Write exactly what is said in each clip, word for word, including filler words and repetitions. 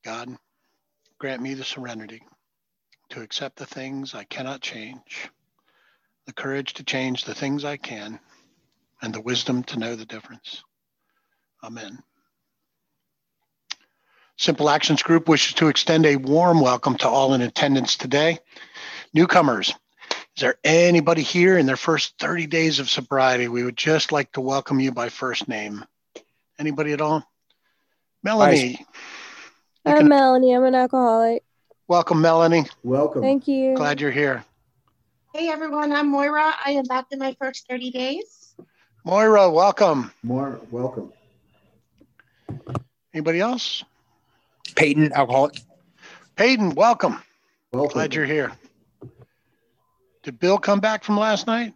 God, grant me the serenity to accept the things I cannot change, the courage to change the things I can, and the wisdom to know the difference. Amen. Simple Actions Group wishes to extend a warm welcome to all in attendance today. Newcomers, is there anybody here in their first thirty days of sobriety? We would just like to welcome you by first name. Anybody at all? Melanie. I'm can... Melanie. I'm an alcoholic. Welcome, Melanie. Welcome. Thank you. Glad you're here. Hey, everyone. I'm Moira. I am back in my first thirty days. Moira, welcome. More welcome. Anybody else? Peyton, alcoholic. Peyton, welcome. Welcome. Glad you're here. Did Bill come back from last night?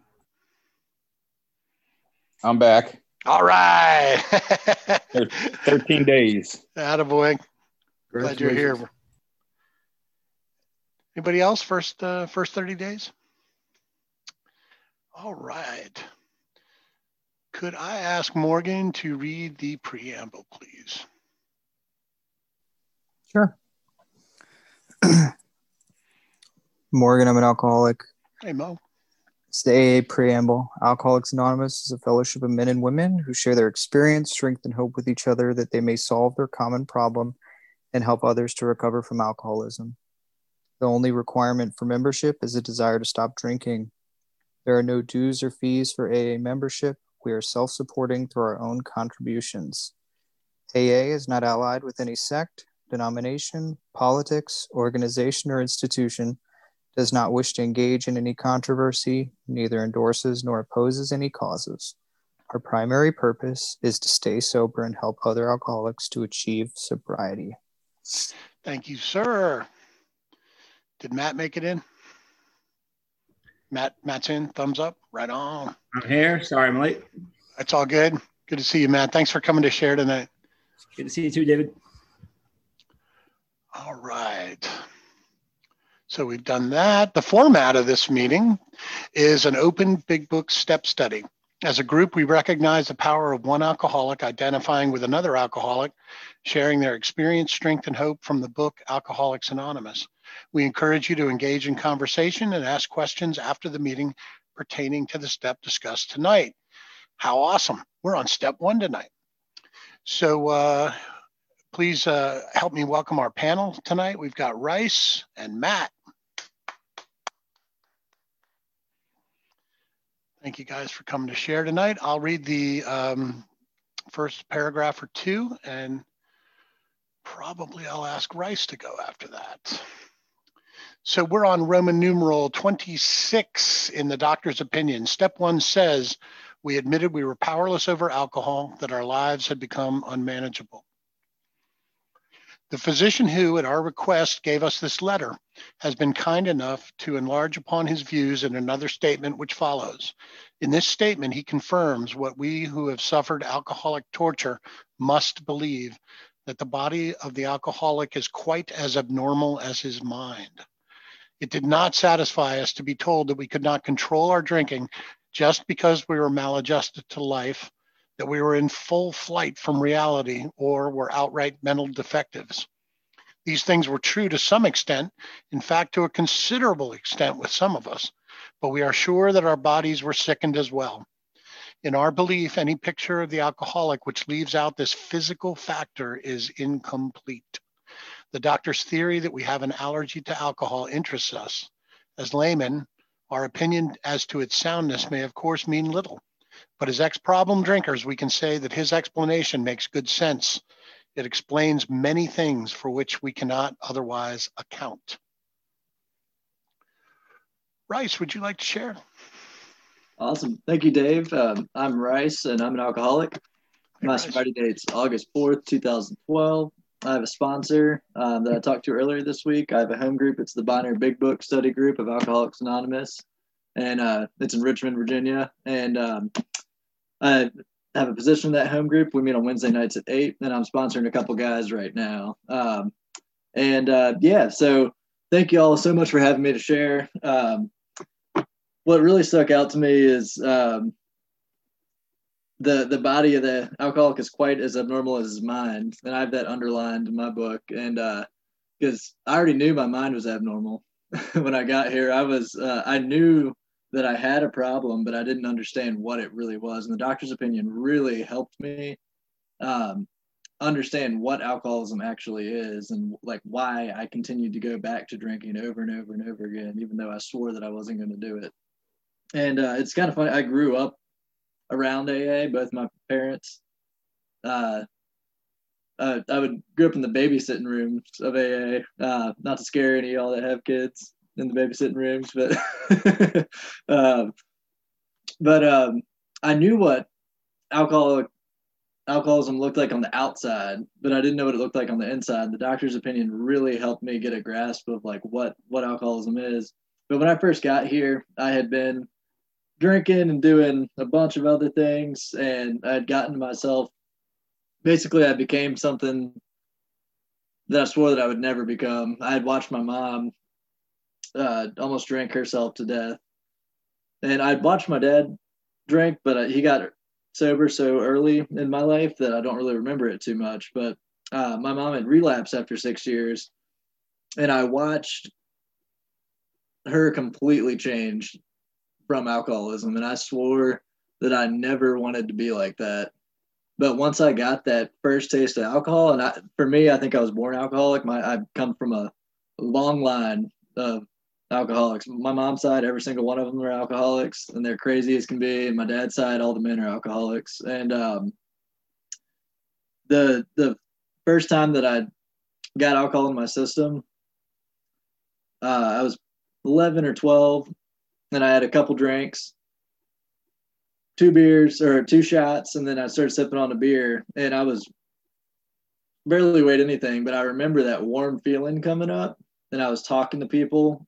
I'm back. All right. thirteen days. Attaboy. Glad you're here. Anybody else first uh, first thirty days? All right. Could I ask Morgan to read the preamble, please? Sure. Morgan, I'm an alcoholic. Hey, Mo. It's the A A preamble. Alcoholics Anonymous is a fellowship of men and women who share their experience, strength, and hope with each other that they may solve their common problem and help others to recover from alcoholism. The only requirement for membership is a desire to stop drinking. There are no dues or fees for A A membership. We are self-supporting through our own contributions. A A is not allied with any sect, denomination, politics, organization, or institution, does not wish to engage in any controversy, neither endorses nor opposes any causes. Our primary purpose is to stay sober and help other alcoholics to achieve sobriety. Thank you, sir. Did Matt make it in? Matt, Matt's in, thumbs up, right on. I'm here, sorry I'm late. That's all good. Good to see you, Matt. Thanks for coming to share tonight. Good to see you too, David. All right. So we've done that. The format of this meeting is an open big book step study. As a group, we recognize the power of one alcoholic identifying with another alcoholic, sharing their experience, strength, and hope from the book Alcoholics Anonymous. We encourage you to engage in conversation and ask questions after the meeting pertaining to the step discussed tonight. How awesome. We're on step one tonight. So uh, please uh, help me welcome our panel tonight. We've got Rice and Matt. Thank you guys for coming to share tonight. I'll read the um, first paragraph or two, and probably I'll ask Rice to go after that. So we're on Roman numeral twenty-six in the doctor's opinion. Step one says, we admitted we were powerless over alcohol, that our lives had become unmanageable. The physician who, at our request, gave us this letter has been kind enough to enlarge upon his views in another statement which follows. In this statement, he confirms what we who have suffered alcoholic torture must believe, that the body of the alcoholic is quite as abnormal as his mind. It did not satisfy us to be told that we could not control our drinking just because we were maladjusted to life, that we were in full flight from reality, or were outright mental defectives. These things were true to some extent, in fact, to a considerable extent with some of us, but we are sure that our bodies were sickened as well. In our belief, any picture of the alcoholic which leaves out this physical factor is incomplete. The doctor's theory that we have an allergy to alcohol interests us. As laymen, our opinion as to its soundness may of course mean little. But as ex-problem drinkers, we can say that his explanation makes good sense. It explains many things for which we cannot otherwise account. Rice, would you like to share? Awesome. Thank you, Dave. Um, I'm Rice, and I'm an alcoholic. Hey, My Rice. sobriety date's August fourth, two thousand twelve. I have a sponsor um, that I talked to earlier this week. I have a home group. It's the Binary Big Book Study Group of Alcoholics Anonymous, and uh, it's in Richmond, Virginia. And um, I have a position in that home group. We meet on Wednesday nights at eight, and I'm sponsoring a couple guys right now. Um, and uh, yeah, so thank you all so much for having me to share. Um, what really stuck out to me is um, the the body of the alcoholic is quite as abnormal as his mind, and I have that underlined in my book. And uh, because I already knew my mind was abnormal when I got here, I was uh, I knew that I had a problem, but I didn't understand what it really was. And the doctor's opinion really helped me um, understand what alcoholism actually is, and like why I continued to go back to drinking over and over and over again, even though I swore that I wasn't going to do it. And uh, it's kind of funny. I grew up around A A, both my parents. Uh, uh, I would grew up in the babysitting rooms of A A. Uh, not to scare any of y'all that have kids in the babysitting rooms, but um, but um, I knew what alcoholic alcoholism looked like on the outside, but I didn't know what it looked like on the inside. The doctor's opinion really helped me get a grasp of like what what alcoholism is. But when I first got here, I had been drinking and doing a bunch of other things, and I had gotten myself, basically I became something that I swore that I would never become. I had watched my mom uh, almost drink herself to death, and I'd watched my dad drink, but he got sober so early in my life that I don't really remember it too much. But uh, my mom had relapsed after six years, and I watched her completely change from alcoholism, and I swore that I never wanted to be like that. But once I got that first taste of alcohol, and I, for me, I think I was born alcoholic. My I come from a long line of alcoholics. My mom's side, every single one of them are alcoholics, and they're crazy as can be. And my dad's side, all the men are alcoholics. And um, the the first time that I got alcohol in my system, uh, I was eleven or twelve, and I had a couple drinks, two beers or two shots, and then I started sipping on a beer, and I was barely weighed anything, but I remember that warm feeling coming up, and I was talking to people.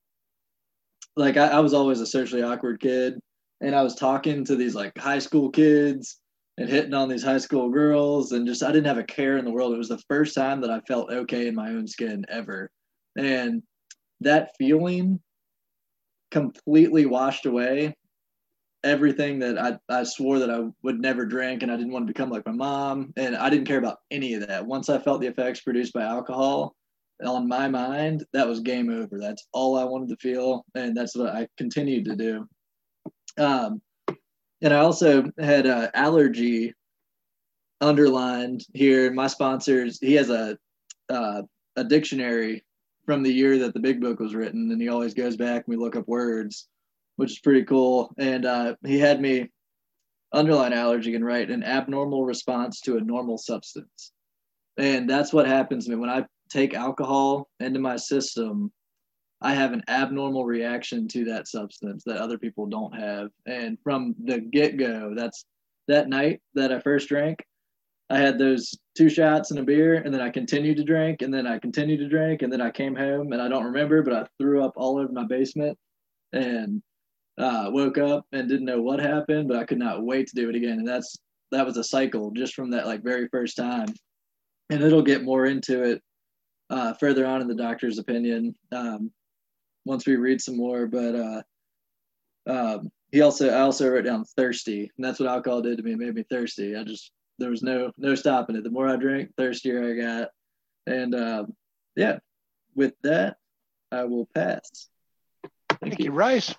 Like I, I was always a socially awkward kid, and I was talking to these like high school kids and hitting on these high school girls, and just I didn't have a care in the world. It was the first time that I felt okay in my own skin ever, and that feeling completely washed away everything that I, I swore that I would never drink, and I didn't want to become like my mom, and I didn't care about any of that. Once I felt the effects produced by alcohol on my mind, that was game over. That's all I wanted to feel, and that's what I continued to do. Um, and I also had an allergy underlined here. My sponsors, he has a uh, a dictionary from the year that the Big Book was written, and he always goes back and we look up words, which is pretty cool. And uh, he had me underline allergy and write an abnormal response to a normal substance. And that's what happens to me when I take alcohol into my system. I have an abnormal reaction to that substance that other people don't have. And from the get-go, that's that night that I first drank, I had those two shots and a beer, and then I continued to drink, and then I continued to drink, and then I came home, and I don't remember, but I threw up all over my basement and uh, woke up and didn't know what happened, but I could not wait to do it again. And that's that was a cycle just from that like very first time. And it'll get more into it uh, further on in the doctor's opinion um, once we read some more. But uh, um, he also I also wrote down thirsty, and that's what alcohol did to me. It made me thirsty. I just there was no no stopping it. The more I drank, thirstier I got. And um, yeah, with that, I will pass. Thank, Thank you. you, Rice.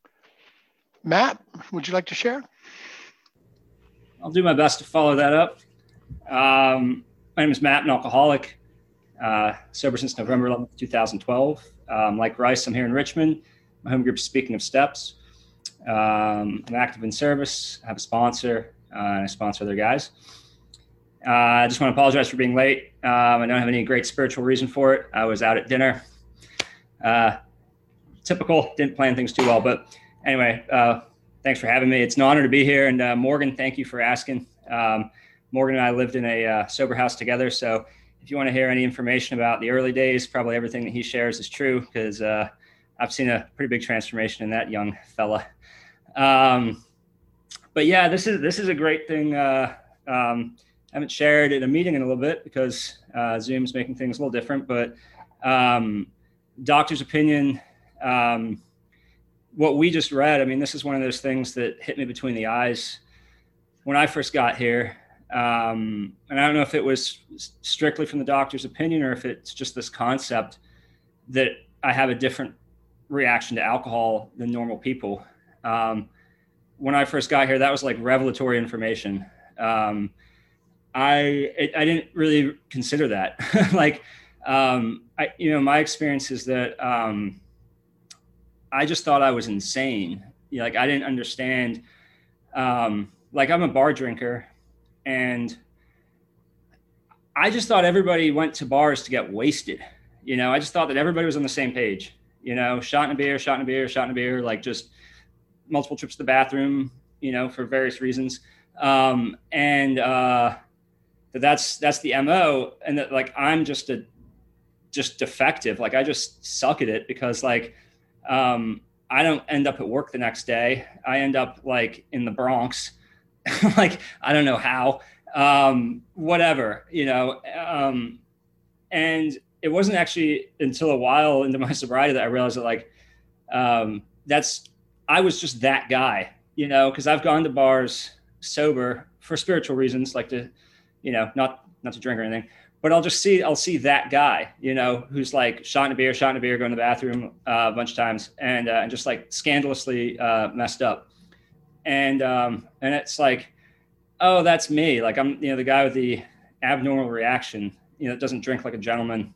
Matt, would you like to share? I'll do my best to follow that up. Um, my name is Matt, an alcoholic, uh, sober since November eleventh, two thousand twelve. Um, like Rice, I'm here in Richmond. My home group is Speaking of Steps. Um, I'm active in service. I have a sponsor, uh, and I sponsor other guys. Uh, I just want to apologize for being late. Um, I don't have any great spiritual reason for it. I was out at dinner. Uh, typical, didn't plan things too well, but anyway, uh, thanks for having me. It's an honor to be here. And uh, Morgan, thank you for asking. Um, Morgan and I lived in a uh, sober house together. So if you want to hear any information about the early days, probably everything that he shares is true, because uh, I've seen a pretty big transformation in that young fella. Um, but yeah, this is this is a great thing. Uh, um, I haven't shared at a meeting in a little bit because uh, Zoom's making things a little different. But um, doctor's opinion, um, what we just read, I mean, this is one of those things that hit me between the eyes when I first got here, um, and I don't know if it was strictly from the doctor's opinion or if it's just this concept that I have a different reaction to alcohol than normal people. Um, when I first got here, that was like revelatory information. Um, I it, I didn't really consider that. like, um, I you know, my experience is that um, I just thought I was insane. You know, like I didn't understand. Um, like I'm a bar drinker, and I just thought everybody went to bars to get wasted. You know, I just thought that everybody was on the same page. You know, shot in a beer, shot in a beer, shot in a beer, like just multiple trips to the bathroom, you know, for various reasons. Um, and uh, that's that's the M O. And that like I'm just a just defective. Like I just suck at it because like um, I don't end up at work the next day. I end up like in the Bronx. like I don't know how. Um, whatever, you know. Um, and it wasn't actually until a while into my sobriety that I realized that like um, that's I was just that guy, you know, because I've gone to bars sober for spiritual reasons, like to, you know, not not to drink or anything, but I'll just see I'll see that guy, you know, who's like shot in a beer, shot in a beer, going to the bathroom uh, a bunch of times, and uh, and just like scandalously uh, messed up, and um, and it's like, oh, that's me, like I'm, you know, the guy with the abnormal reaction, you know, that doesn't drink like a gentleman.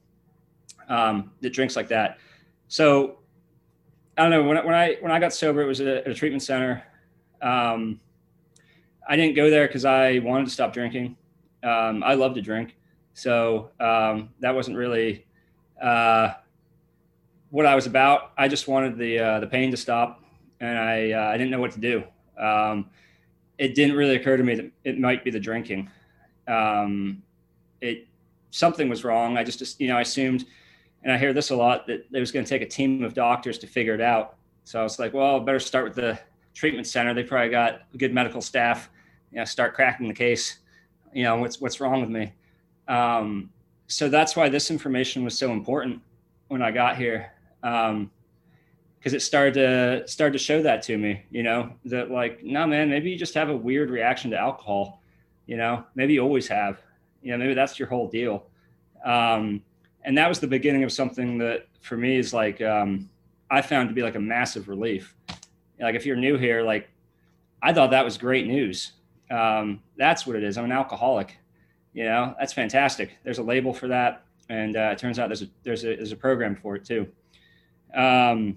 Um, that drinks like that. So I don't know, when I, when I, when I got sober, it was at a, at a treatment center. Um, I didn't go there cause I wanted to stop drinking. Um, I love to drink. So um, that wasn't really uh, what I was about. I just wanted the, uh, the pain to stop, and I, uh, I didn't know what to do. Um, it didn't really occur to me that it might be the drinking. Um, it, something was wrong. I just, just, you know, I assumed, and I hear this a lot, that it was going to take a team of doctors to figure it out. So I was like, well, I better start with the treatment center. They probably got a good medical staff, you know, start cracking the case, you know, what's, what's wrong with me. Um, so that's why this information was so important when I got here. Um, cause it started to start to show that to me, you know, that like, no, man, maybe you just have a weird reaction to alcohol, you know, maybe you always have, you know, maybe that's your whole deal. Um, And that was the beginning of something that for me is like, um, I found to be like a massive relief. Like if you're new here, like I thought that was great news. Um, that's what it is. I'm an alcoholic, you know, that's fantastic. There's a label for that. And uh, it turns out there's a, there's a, there's a program for it too. Um,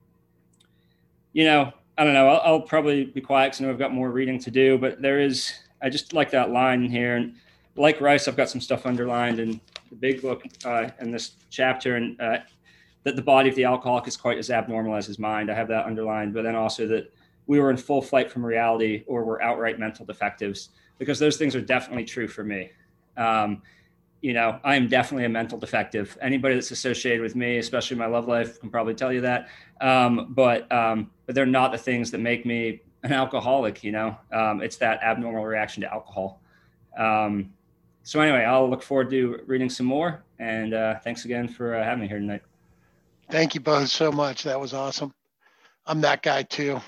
you know, I don't know, I'll, I'll probably be quiet because I know I've got more reading to do, but there is, I just like that line here. And like Rice, I've got some stuff underlined in the big book uh, in this chapter, and uh, that the body of the alcoholic is quite as abnormal as his mind. I have that underlined, but then also that we were in full flight from reality or we're outright mental defectives, because those things are definitely true for me. Um, you know, I am definitely a mental defective. Anybody that's associated with me, especially my love life, can probably tell you that. Um, but, um, but they're not the things that make me an alcoholic, you know, um, it's that abnormal reaction to alcohol. Um, So anyway, I'll look forward to reading some more. And uh, thanks again for uh, having me here tonight. Thank you both so much. That was awesome. I'm that guy too.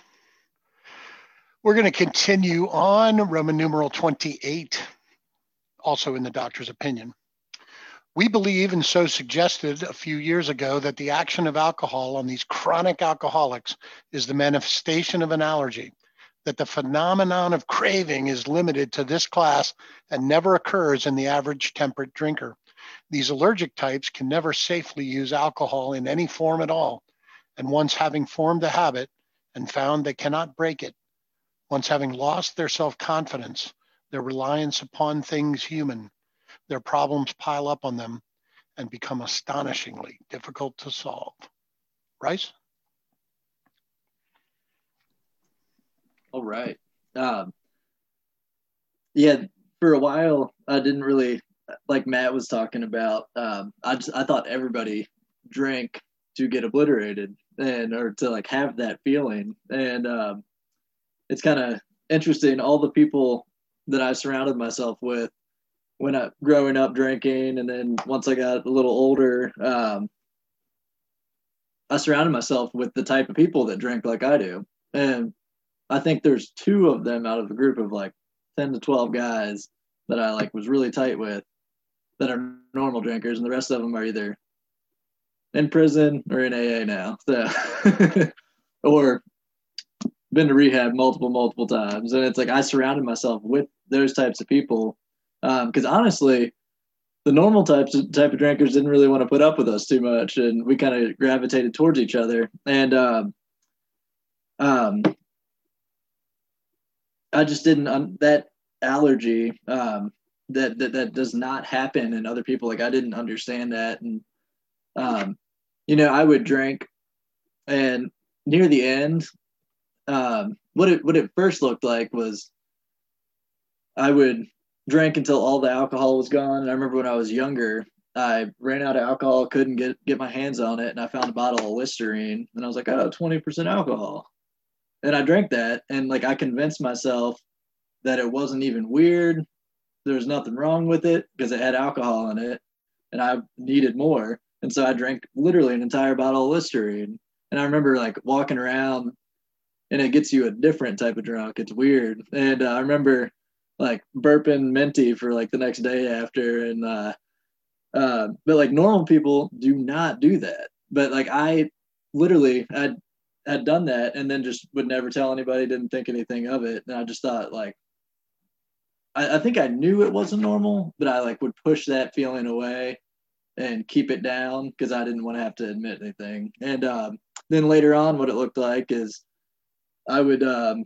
We're going to continue on Roman numeral twenty-eight, also in the doctor's opinion. We believe, and so suggested a few years ago, that the action of alcohol on these chronic alcoholics is the manifestation of an allergy, that the phenomenon of craving is limited to this class and never occurs in the average temperate drinker. These allergic types can never safely use alcohol in any form at all, and once having formed a habit and found they cannot break it, once having lost their self-confidence, their reliance upon things human, their problems pile up on them and become astonishingly difficult to solve. Rice? All right. Um, yeah, for a while, I didn't really, like Matt was talking about, um, I just, I thought everybody drank to get obliterated and, or to like have that feeling. And um, it's kind of interesting, all the people that I surrounded myself with when I, growing up drinking, and then once I got a little older, um, I surrounded myself with the type of people that drink like I do. And I think there's two of them out of a group of like ten to twelve guys that I like was really tight with that are normal drinkers, and the rest of them are either in prison or in A A now. So, or been to rehab multiple, multiple times. And it's like I surrounded myself with those types of people. Because um, honestly, the normal types of, type of drinkers didn't really want to put up with us too much, and we kind of gravitated towards each other. And um, um, I just didn't um, that allergy um, that, that that does not happen in other people. Like I didn't understand that, and um, you know, I would drink, and near the end, um, what it what it first looked like was I would drink until all the alcohol was gone. And I remember when I was younger, I ran out of alcohol, couldn't get get my hands on it, and I found a bottle of Listerine, and I was like, oh, twenty percent alcohol. And I drank that, and like I convinced myself that it wasn't even weird. There was nothing wrong with it because it had alcohol in it, and I needed more. And so I drank literally an entire bottle of Listerine. And I remember like walking around, and it gets you a different type of drunk. It's weird. And uh, I remember like burping minty for like the next day after. And, uh, uh, but like normal people do not do that. But like I literally, I had done that and then just would never tell anybody, didn't think anything of it. And I just thought like, I, I think I knew it wasn't normal, but I like would push that feeling away and keep it down because I didn't want to have to admit anything. And um, then later on, what it looked like is I would um,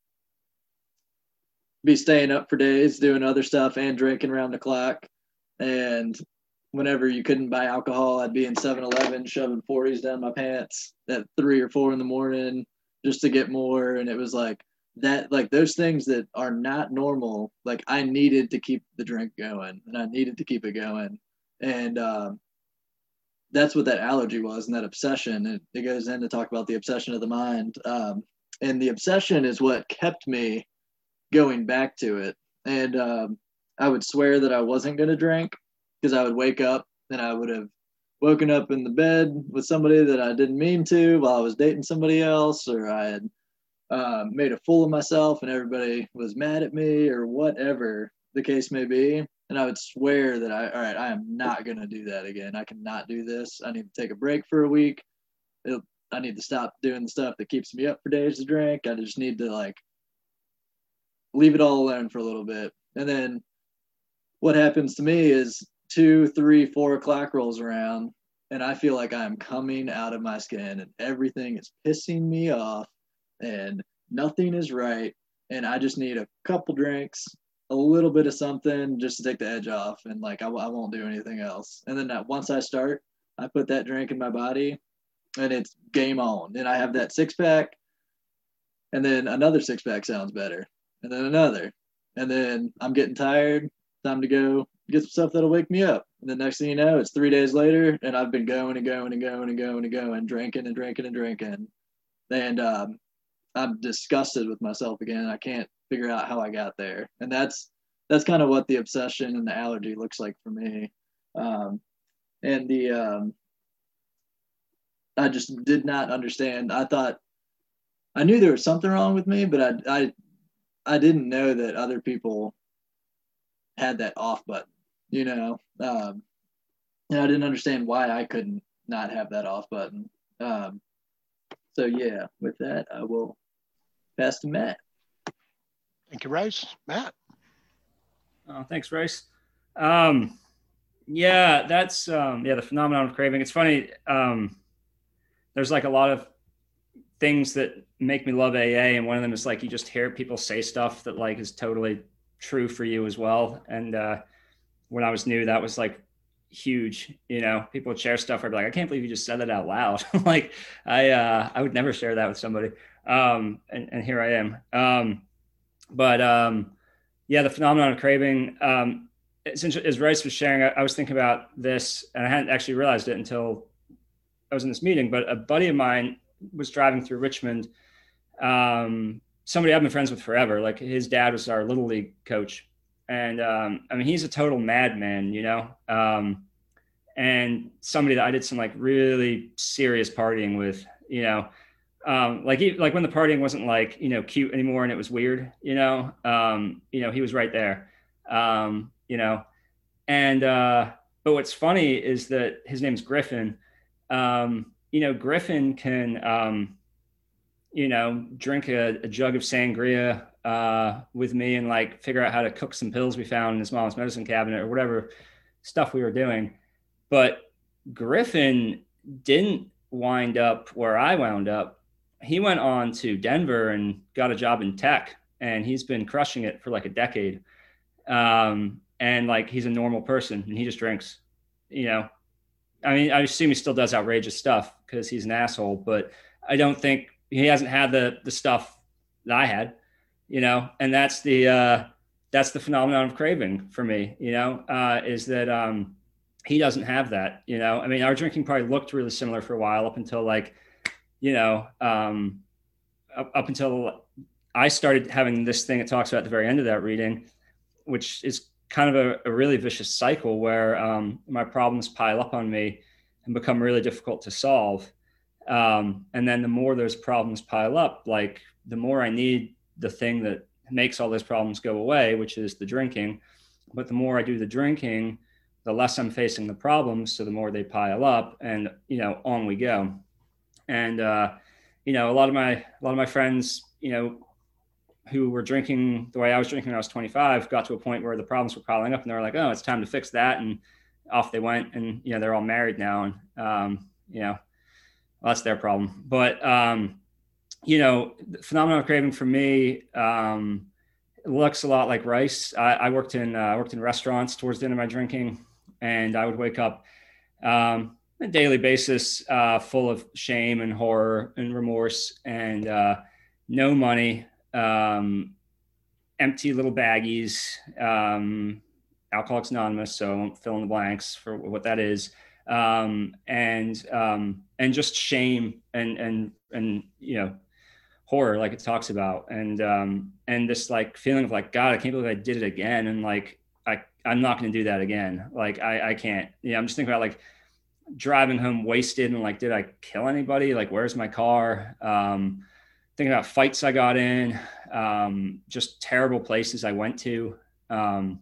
be staying up for days doing other stuff and drinking around the clock. And whenever you couldn't buy alcohol, I'd be in seven eleven shoving forties down my pants at three or four in the morning just to get more. And it was like that, like those things that are not normal. Like I needed to keep the drink going, and I needed to keep it going. And um, that's what that allergy was, and that obsession. It, it goes in to talk about the obsession of the mind. Um, and the obsession is what kept me going back to it. And um, I would swear that I wasn't going to drink because I would wake up and I would have woken up in the bed with somebody that I didn't mean to while I was dating somebody else, or I had uh, made a fool of myself and everybody was mad at me, or whatever the case may be. And I would swear that I, all right, I am not going to do that again. I cannot do this. I need to take a break for a week. It, I need to stop doing the stuff that keeps me up for days to drink. I just need to like leave it all alone for a little bit. And then what happens to me is two, three, four o'clock rolls around, and I feel like I'm coming out of my skin, and everything is pissing me off, and nothing is right, and I just need a couple drinks, a little bit of something just to take the edge off, and like I, I won't do anything else. And then that, once I start, I put that drink in my body, and it's game on. And I have that six pack, and then another six pack sounds better, and then another, and then I'm getting tired. Time to go get some stuff that'll wake me up. And the next thing you know, it's three days later, and I've been going and going and going and going and going, drinking and drinking and drinking. And um, I'm disgusted with myself again. I can't figure out how I got there. And that's that's kind of what the obsession and the allergy looks like for me. Um, and the um, I just did not understand. I thought I knew there was something wrong with me, but I I I didn't know that other people had that off button, you know, um, and I didn't understand why I couldn't not have that off button. Um, so yeah, with that, I will pass to Matt. Thank you, Rice. Matt. Oh, thanks, Rice. Um, yeah, that's, um, yeah, the phenomenon of craving. It's funny. Um, there's like a lot of things that make me love A A. And one of them is like, you just hear people say stuff that like is totally true for you as well. And uh when I was new, that was like huge. You know, people would share stuff. I'd be like, I can't believe you just said that out loud. Like I uh I would never share that with somebody. Um and, and here I am. Um but um yeah, the phenomenon of craving, um since as Rice was sharing, I, I was thinking about this, and I hadn't actually realized it until I was in this meeting. But a buddy of mine was driving through Richmond, um somebody I've been friends with forever. Like his dad was our little league coach. And um, I mean, he's a total madman, you know? Um, and somebody that I did some like really serious partying with, you know? um, like he, like when the partying wasn't like, you know, cute anymore and it was weird, you know, um, you know, he was right there, um, you know, and, uh, but what's funny is that his name's Griffin. Um, you know, Griffin can, um, you know, drink a, a jug of sangria uh, with me and like figure out how to cook some pills we found in his mom's medicine cabinet or whatever stuff we were doing. But Griffin didn't wind up where I wound up. He went on to Denver and got a job in tech, and he's been crushing it for like a decade. Um, and like, he's a normal person and he just drinks, you know. I mean, I assume he still does outrageous stuff because he's an asshole, but I don't think he hasn't had the the stuff that I had, you know. And that's the uh, that's the phenomenon of craving for me, you know, uh, is that um, he doesn't have that, you know. I mean, our drinking probably looked really similar for a while up until like, you know, um, up, up until I started having this thing it talks about at the very end of that reading, which is kind of a, a really vicious cycle where um, my problems pile up on me and become really difficult to solve. Um, and then the more those problems pile up, like the more I need the thing that makes all those problems go away, which is the drinking. But the more I do the drinking, the less I'm facing the problems. So the more they pile up, and, you know, on we go. And, uh, you know, a lot of my, a lot of my friends, you know, who were drinking the way I was drinking when I was twenty-five, got to a point where the problems were piling up and they were like, oh, it's time to fix that. And off they went, and, you know, they're all married now. And, um, you know, well, that's their problem. But, um, you know, the phenomenon of craving for me um, looks a lot like Rice. I, I worked in, uh, worked in restaurants towards the end of my drinking, and I would wake up um, on a daily basis uh, full of shame and horror and remorse and uh, no money. Um, empty little baggies, um, Alcoholics Anonymous, so I won't fill in the blanks for what that is, um, and um, and just shame and and and you know, horror, like it talks about, and um, and this like feeling of like, God, I can't believe I did it again, and like I I'm not going to do that again. Like I I can't. Yeah, you know, I'm just thinking about like driving home wasted and like, did I kill anybody? Like, where's my car? Um, thinking about fights I got in, um, just terrible places I went to. Um,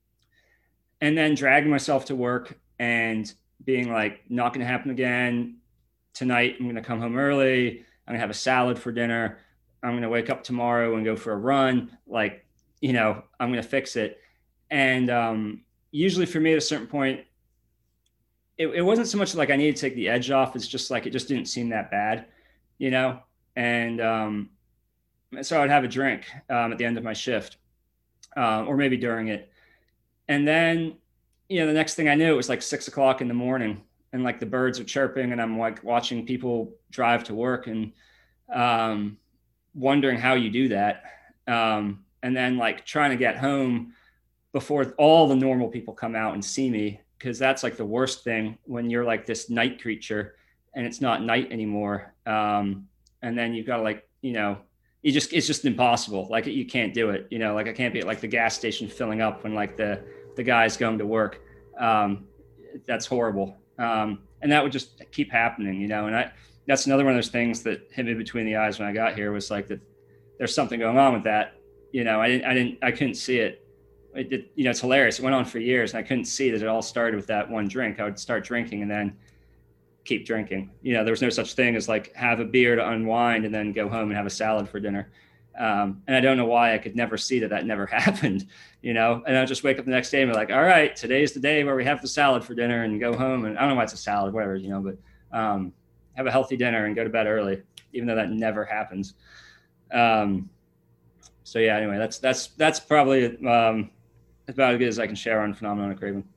and then dragging myself to work and being like, not going to happen again. Tonight, I'm going to come home early. I'm going to have a salad for dinner. I'm going to wake up tomorrow and go for a run. Like, you know, I'm going to fix it. And um, usually for me at a certain point, it, it wasn't so much like I needed to take the edge off. It's just like, it just didn't seem that bad, you know? And um, so I'd have a drink um, at the end of my shift uh, or maybe during it. And then, you know, the next thing I knew, it was like six o'clock in the morning and like the birds are chirping and I'm like watching people drive to work and um, wondering how you do that. Um, and then like trying to get home before all the normal people come out and see me, because that's like the worst thing when you're like this night creature and it's not night anymore. Um, And then you've got to like, you know, you just, it's just impossible. Like you can't do it, you know, like I can't be at like the gas station filling up when like the, the guy's going to work. Um, that's horrible. Um, and that would just keep happening, you know? And I, that's another one of those things that hit me between the eyes when I got here was like that there's something going on with that. You know, I didn't, I didn't, I couldn't see it. It did, you know, it's hilarious. It went on for years and I couldn't see that it all started with that one drink. I would start drinking and then keep drinking. You know, there was no such thing as like have a beer to unwind and then go home and have a salad for dinner. Um, and I don't know why I could never see that that never happened, you know, and I'll just wake up the next day and be like, all right, today's the day where we have the salad for dinner and go home. And I don't know why it's a salad, whatever, you know, but um, have a healthy dinner and go to bed early, even though that never happens. Um, so yeah, anyway, that's, that's, that's probably um, about as good as I can share on phenomenon of craving.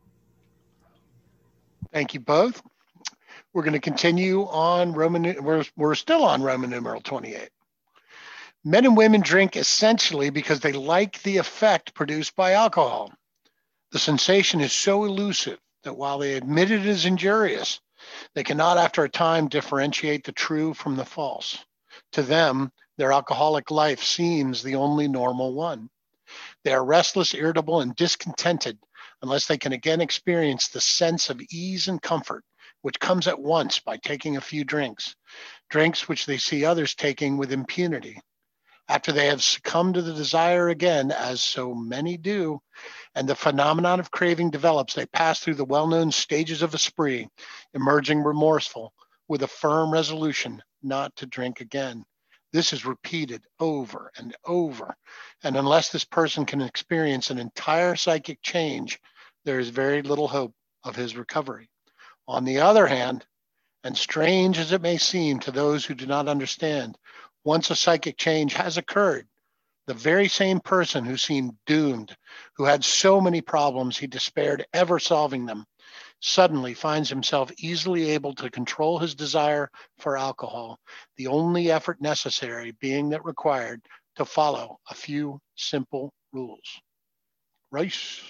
Thank you both. We're going to continue on Roman, we're, we're still on Roman numeral twenty-eight. Men and women drink essentially because they like the effect produced by alcohol. The sensation is so elusive that while they admit it is injurious, they cannot after a time differentiate the true from the false. To them, their alcoholic life seems the only normal one. They are restless, irritable, and discontented unless they can again experience the sense of ease and comfort which comes at once by taking a few drinks, drinks which they see others taking with impunity. After they have succumbed to the desire again, as so many do, and the phenomenon of craving develops, they pass through the well-known stages of a spree, emerging remorseful, with a firm resolution not to drink again. This is repeated over and over, and unless this person can experience an entire psychic change, there is very little hope of his recovery. On the other hand, and strange as it may seem to those who do not understand, once a psychic change has occurred, the very same person who seemed doomed, who had so many problems he despaired ever solving them, suddenly finds himself easily able to control his desire for alcohol, the only effort necessary being that required to follow a few simple rules. Rice.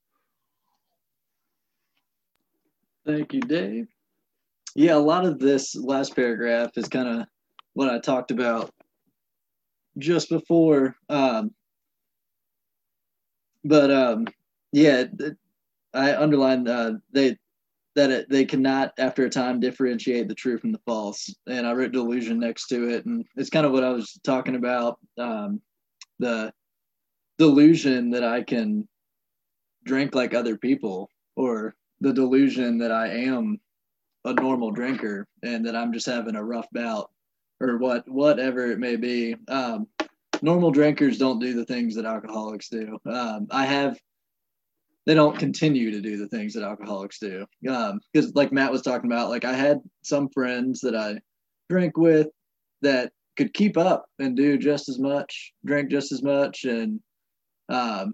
Thank you, Dave. Yeah, a lot of this last paragraph is kind of what I talked about just before. Um, but um, yeah, I underlined uh, they that it, they cannot, after a time, differentiate the true from the false. And I wrote delusion next to it, and it's kind of what I was talking about. Um, the delusion that I can drink like other people, or the delusion that I am a normal drinker and that I'm just having a rough bout, or what whatever it may be. Um, normal drinkers don't do the things that alcoholics do. Um, I have, they don't continue to do the things that alcoholics do. Um, because like Matt was talking about, like I had some friends that I drank with that could keep up and do just as much, drink just as much, and um,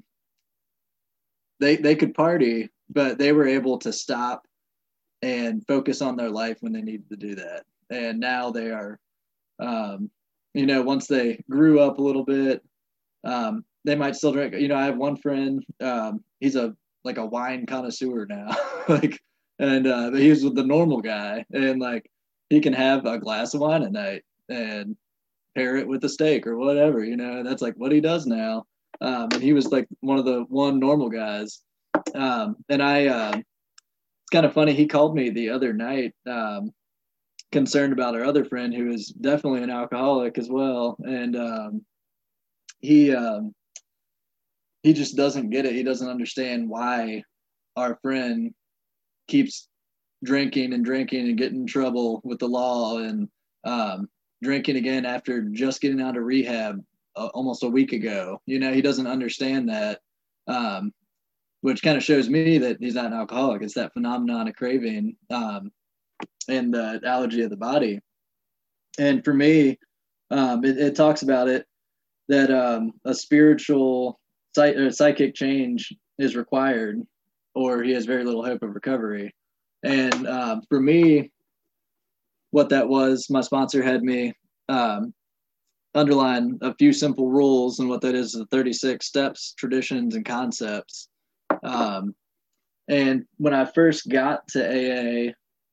they they could party, but they were able to stop and focus on their life when they needed to do that. And now they are, um, you know, once they grew up a little bit, um, they might still drink. You know, I have one friend, um, he's a, like a wine connoisseur now, like, and uh, he was the normal guy, and like, he can have a glass of wine at night and pair it with a steak or whatever, you know, that's like what he does now. Um, and he was like one of the one normal guys. Um, and I, uh, it's kind of funny. He called me the other night, um, concerned about our other friend who is definitely an alcoholic as well. And um, he, um, he just doesn't get it. He doesn't understand why our friend keeps drinking and drinking and getting in trouble with the law, and um, drinking again after just getting out of rehab uh, almost a week ago. You know, he doesn't understand that, um, which kind of shows me that he's not an alcoholic. It's that phenomenon of craving um, and the allergy of the body. And for me, um, it, it talks about it, that um, a spiritual psych- or psychic change is required, or he has very little hope of recovery. And uh, for me, what that was, my sponsor had me um, underline a few simple rules, and what that is, the thirty-six steps, traditions, and concepts. Um, and when I first got to A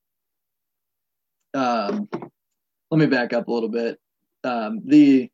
A, um, let me back up a little bit. Um, the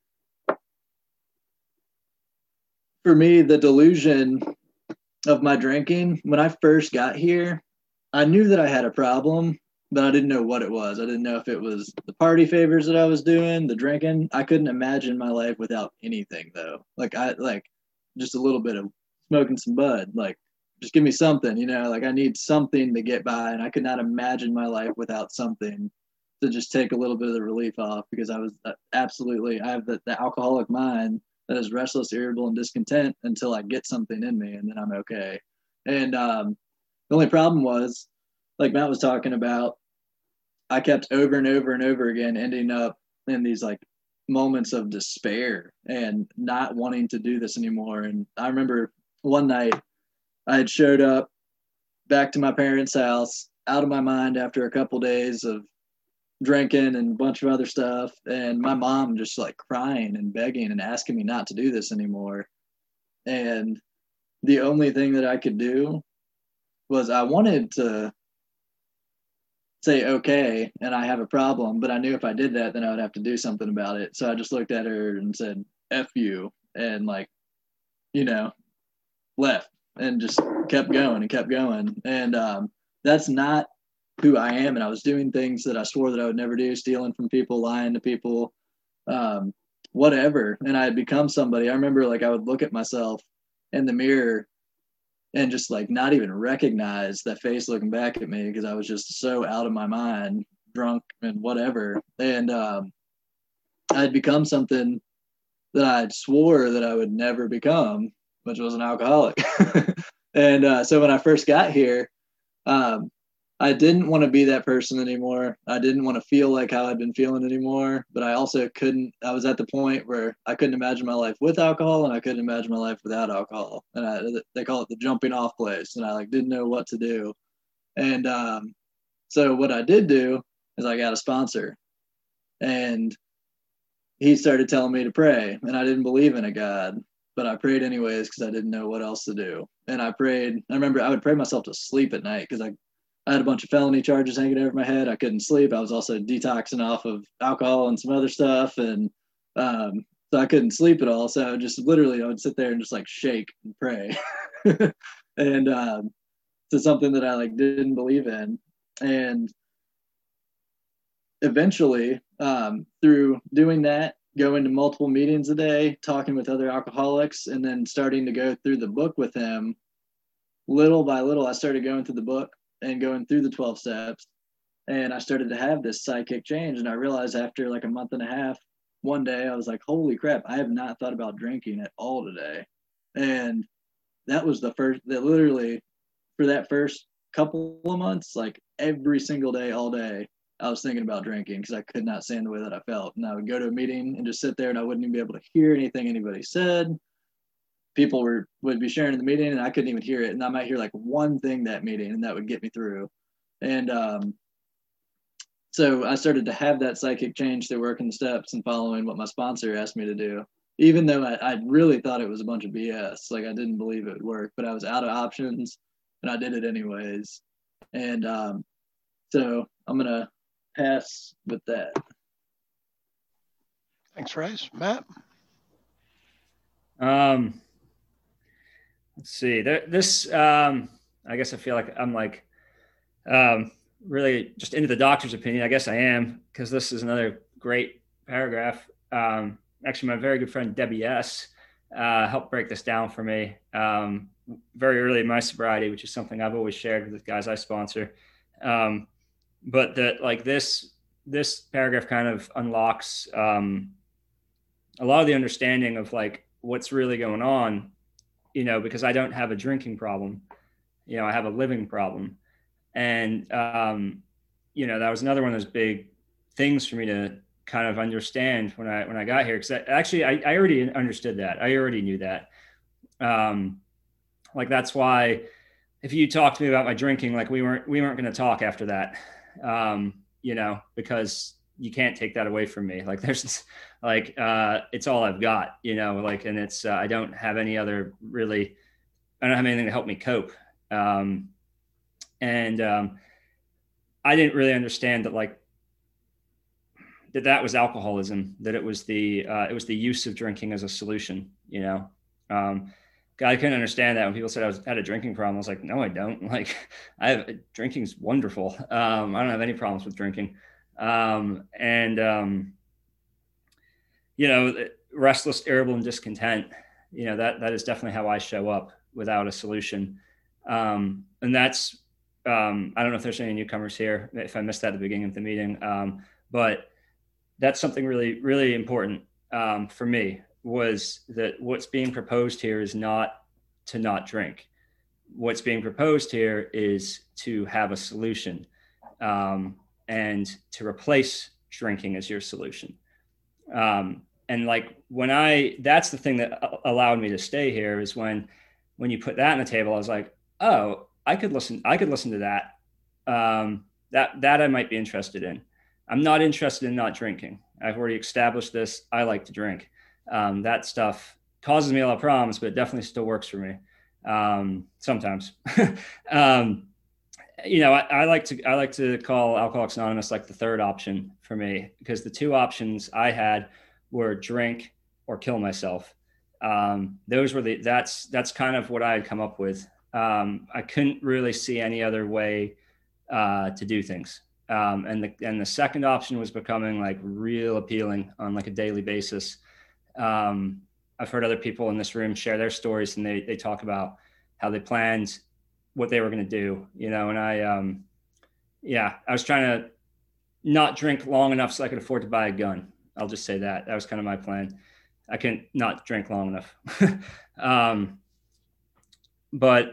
for me, the delusion of my drinking, when I first got here, I knew that I had a problem, but I didn't know what it was. I didn't know if it was the party favors that I was doing, the drinking. I couldn't imagine my life without anything, though. Like I like just a little bit of smoking some bud. Like, just give me something, you know. Like I need something to get by, and I could not imagine my life without something to just take a little bit of the relief off, because I was absolutely, I have the, the alcoholic mind that is restless, irritable, and discontent until I get something in me, and then I'm okay. And um, the only problem was, like Matt was talking about, I kept over and over and over again ending up in these like moments of despair and not wanting to do this anymore. And I remember one night I had showed up back to my parents' house out of my mind after a couple days of drinking and a bunch of other stuff, and my mom just like crying and begging and asking me not to do this anymore. And the only thing that I could do was, I wanted to say okay and I have a problem, but I knew if I did that then I would have to do something about it. So I just looked at her and said F you, and like, you know, left and just kept going and kept going. And um that's not who I am, and I was doing things that I swore that I would never do, stealing from people, lying to people, um, whatever. And I had become somebody. I remember like I would look at myself in the mirror and just like not even recognize that face looking back at me because I was just so out of my mind, drunk and whatever. And um, I had become something that I swore that I would never become, which was an alcoholic. And uh, so when I first got here, um, I didn't want to be that person anymore. I didn't want to feel like how I'd been feeling anymore, but I also couldn't, I was at the point where I couldn't imagine my life with alcohol and I couldn't imagine my life without alcohol. And I, they call it the jumping off place. And I like didn't know what to do. And um, so what I did do is I got a sponsor, and he started telling me to pray, and I didn't believe in a God, but I prayed anyways because I didn't know what else to do. And I prayed, I remember I would pray myself to sleep at night because I I had a bunch of felony charges hanging over my head. I couldn't sleep. I was also detoxing off of alcohol and some other stuff. And um, so I couldn't sleep at all. So I would just literally, I would sit there and just like shake and pray. and um, to something that I like didn't believe in. And eventually um, through doing that, going to multiple meetings a day, talking with other alcoholics, and then starting to go through the book with him, little by little, I started going through the book and going through the twelve steps, and I started to have this psychic change. And I realized after like a month and a half, one day I was like, holy crap, I have not thought about drinking at all today. And that was the first, that literally for that first couple of months, like every single day, all day, I was thinking about drinking because I could not stand the way that I felt. And I would go to a meeting and just sit there and I wouldn't even be able to hear anything anybody said. People were would be sharing in the meeting and I couldn't even hear it. And I might hear like one thing that meeting and that would get me through. And um, so I started to have that psychic change through working the steps and following what my sponsor asked me to do, even though I, I really thought it was a bunch of B S. Like I didn't believe it would work, but I was out of options and I did it anyways. And um, so I'm going to pass with that. Thanks, Rice. Matt? Um, let's see. There, this, um, I guess I feel like I'm like um, really just into the doctor's opinion. I guess I am, because this is another great paragraph. Um, actually, my very good friend Debbie S. Uh, helped break this down for me um, very early in my sobriety, which is something I've always shared with the guys I sponsor. Um, but that like this, this paragraph kind of unlocks um, a lot of the understanding of like what's really going on, you know, because I don't have a drinking problem, you know, I have a living problem. And, um, you know, that was another one of those big things for me to kind of understand when I, when I got here. Cause I, actually I, I already understood that. I already knew that. Um, like, that's why if you talk to me about my drinking, like we weren't, we weren't going to talk after that. Um, you know, because you can't take that away from me. Like there's like, uh, it's all I've got, you know, like, and it's, uh, I don't have any other really, I don't have anything to help me cope. Um, and, um, I didn't really understand that, like, that that was alcoholism, that it was the, uh, it was the use of drinking as a solution, you know? Um, I couldn't understand that when people said I was had a drinking problem. I was like, no, I don't. Like, I have drinking's wonderful. Um, I don't have any problems with drinking. Um, and, um, you know, restless, irritable, and discontent, you know, that, that is definitely how I show up without a solution. Um, and that's, um, I don't know if there's any newcomers here, if I missed that at the beginning of the meeting. Um, but that's something really, really important, um, for me, was that what's being proposed here is not to not drink. What's being proposed here is to have a solution, um, and to replace drinking as your solution. Um, and like when I, that's the thing that allowed me to stay here, is when, when you put that on the table, I was like, oh, I could listen, I could listen to that. Um, that, that I might be interested in. I'm not interested in not drinking. I've already established this. I like to drink. Um, that stuff causes me a lot of problems, but it definitely still works for me. Um, sometimes, um, you know, I, I like to, I like to call Alcoholics Anonymous like the third option for me, because the two options I had were drink or kill myself. Um, those were the, that's, that's kind of what I had come up with. Um, I couldn't really see any other way uh, to do things. Um, and the and the second option was becoming like real appealing on like a daily basis. Um, I've heard other people in this room share their stories, and they they talk about how they planned what they were going to do, you know. And I, um, yeah, I was trying to not drink long enough so I could afford to buy a gun. I'll just say that that was kind of my plan. I couldn't not drink long enough. um, but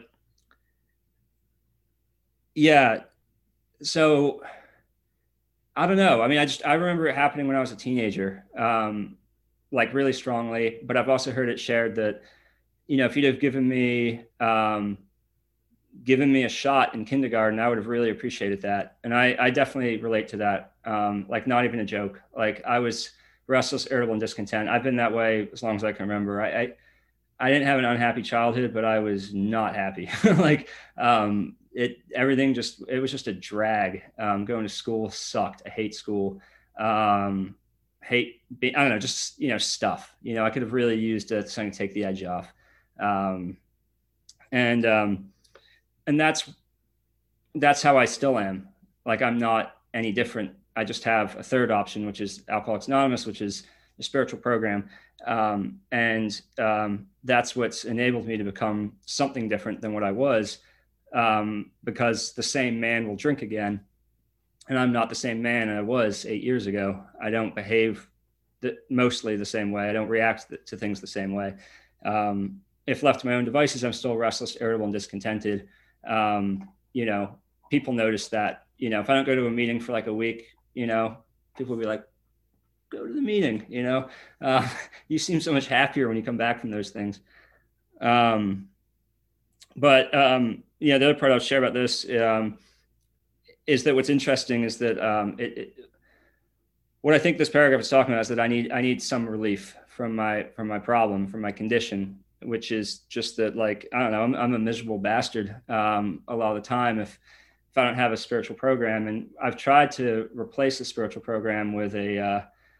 yeah, so. I don't know. I mean, I just, I remember it happening when I was a teenager, um, like really strongly, but I've also heard it shared that, you know, if you'd have given me, um, given me a shot in kindergarten, I would have really appreciated that. And I, I definitely relate to that. Um, like not even a joke. Like I was restless, irritable, and discontent. I've been that way as long as I can remember. I, I, I didn't have an unhappy childhood, but I was not happy. like, um, It everything just it was just a drag. Um, going to school sucked. I hate school. Um, hate be, I don't know, just you know stuff. You know, I could have really used uh, something to take the edge off. Um, and um, and that's that's how I still am. Like I'm not any different. I just have a third option, which is Alcoholics Anonymous, which is a spiritual program, um, and um, that's what's enabled me to become something different than what I was. Um, because the same man will drink again, and I'm not the same man I was eight years ago. I don't behave the, mostly the same way. I don't react to things the same way. Um, if left to my own devices, I'm still restless, irritable, and discontented. Um, you know, people notice that. You know, if I don't go to a meeting for like a week, you know, people will be like, "Go to the meeting." You know, uh, you seem so much happier when you come back from those things. Um, but um, yeah, the other part I'll share about this um, is that what's interesting is that um, it, it, what I think this paragraph is talking about is that I need I need some relief from my from my problem, from my condition, which is just that, like, I don't know, I'm, I'm a miserable bastard um, a lot of the time if if I don't have a spiritual program. And I've tried to replace the spiritual program with a uh,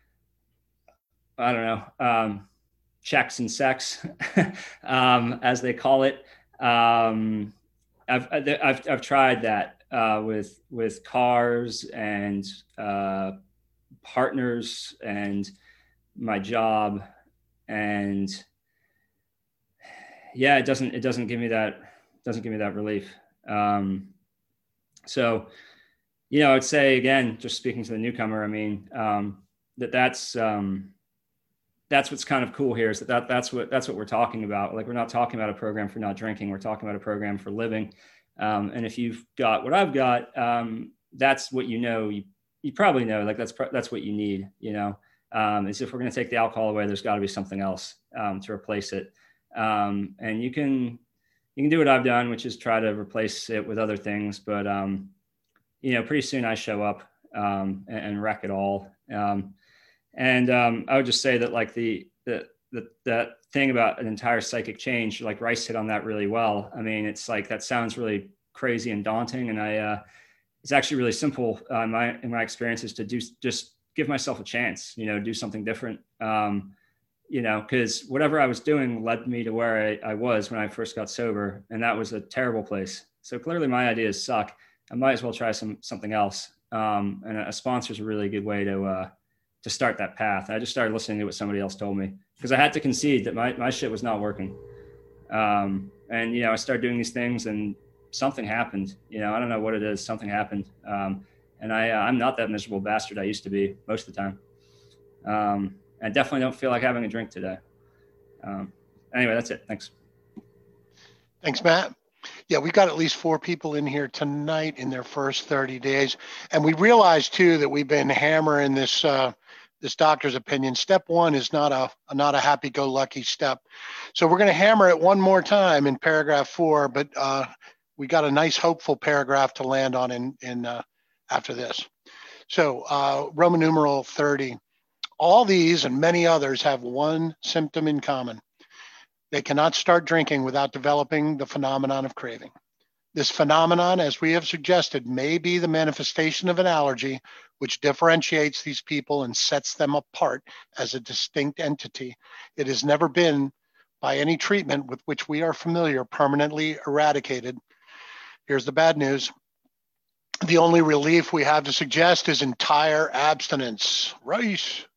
I don't know um, checks and sex, um, as they call it. Um, I've, I've, I've tried that, uh, with, with cars and, uh, partners and my job. And yeah, it doesn't, it doesn't give me that, doesn't give me that relief. Um, so, you know, I'd say again, just speaking to the newcomer, I mean, um, that that's, um, that's what's kind of cool here is that, that that's what that's what we're talking about. Like, we're not talking about a program for not drinking. We're talking about a program for living. Um, and if you've got what I've got, um, that's what you know. You you probably know. Like that's that's what you need. You know, um, is if we're going to take the alcohol away, there's got to be something else um, to replace it. Um, and you can you can do what I've done, which is try to replace it with other things. But um, you know, pretty soon I show up um, and, and wreck it all. Um, And um, I would just say that, like, the, the, the, that thing about an entire psychic change, like Rice hit on that really well. I mean, it's like, that sounds really crazy and daunting. And I, uh, it's actually really simple uh, in my, in my experiences to do, just give myself a chance, you know, do something different. Um, you know, cause whatever I was doing led me to where I, I was when I first got sober. And that was a terrible place. So clearly my ideas suck. I might as well try some, something else. Um, and a sponsor is a really good way to, uh, to start that path. I just started listening to what somebody else told me because I had to concede that my, my shit was not working. Um, and, you know, I started doing these things and something happened, you know, I don't know what it is. Something happened. Um, and I, uh, I'm not that miserable bastard I used to be most of the time. Um, I definitely don't feel like having a drink today. Um, anyway, that's it. Thanks. Thanks, Matt. Yeah, we got at least four people in here tonight in their first thirty days. And we realized too that we've been hammering this, uh, this doctor's opinion. Step one is not a, not a happy-go-lucky step. So we're going to hammer it one more time in paragraph four, but uh, we got a nice hopeful paragraph to land on in, in uh, after this. So uh, Roman numeral thirty, all these and many others have one symptom in common. They cannot start drinking without developing the phenomenon of craving. This phenomenon, as we have suggested, may be the manifestation of an allergy which differentiates these people and sets them apart as a distinct entity. It has never been, by any treatment with which we are familiar, permanently eradicated. Here's the bad news. The only relief we have to suggest is entire abstinence. Rice.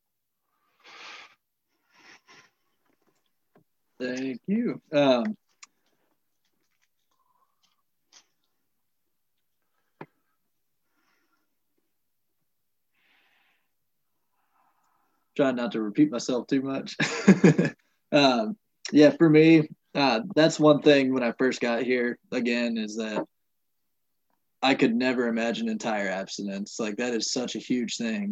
Thank you. Um, trying not to repeat myself too much. um, yeah, for me, uh, that's one thing when I first got here, again, is that I could never imagine entire abstinence. Like, that is such a huge thing.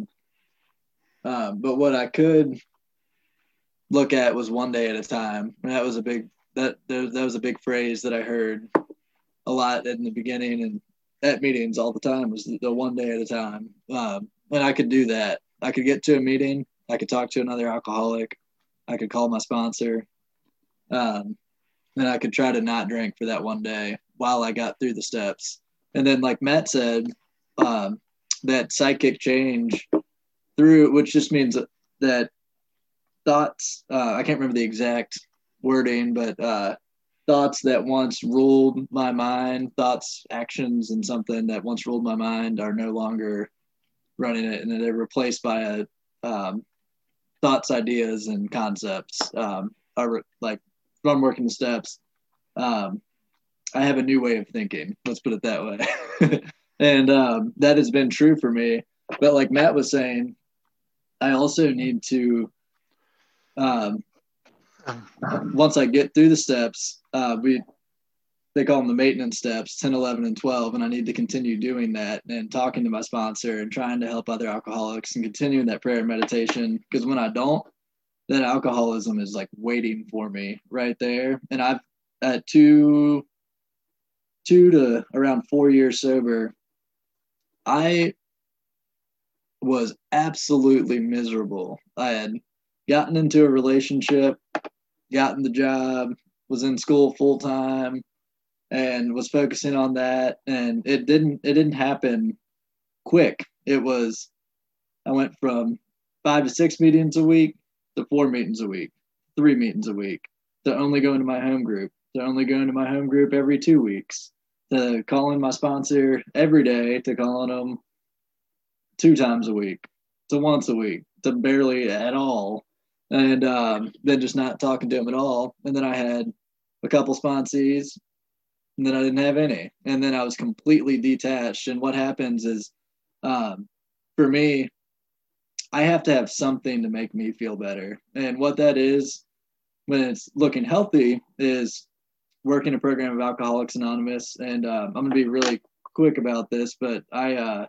Um, but what I could look at was one day at a time. And that was a big that that was a big phrase that I heard a lot in the beginning and at meetings all the time, was the one day at a time. Um, and I could do that. I could get to a meeting. I could talk to another alcoholic. I could call my sponsor. Um, and I could try to not drink for that one day while I got through the steps. And then, like Matt said, um, that psychic change through, which just means that, that thoughts, uh, I can't remember the exact wording, but uh, thoughts that once ruled my mind, thoughts, actions, and something that once ruled my mind are no longer running it, and they're replaced by a um, thoughts, ideas, and concepts. Um, are like from working the steps. Um, I have a new way of thinking. Let's put it that way, and um, that has been true for me. But like Matt was saying, I also need to. Um, once I get through the steps, uh, we they call them the maintenance steps, ten, eleven, and twelve, and I need to continue doing that and talking to my sponsor and trying to help other alcoholics and continuing that prayer and meditation. Because when I don't, that alcoholism is like waiting for me right there. And I've at two, two to around four years sober, I was absolutely miserable. I had gotten into a relationship, gotten the job, was in school full time, and was focusing on that. And it didn't, it didn't happen quick. It was, I went from five to six meetings a week to four meetings a week, three meetings a week, to only going to my home group, to only going to my home group every two weeks, to calling my sponsor every day, to calling them two times a week, to once a week, to barely at all. And um, then just not talking to them at all. And then I had a couple sponsees, and then I didn't have any. And then I was completely detached. And what happens is, um, for me, I have to have something to make me feel better. And what that is, when it's looking healthy, is working a program of Alcoholics Anonymous. And um, I'm going to be really quick about this, but I uh,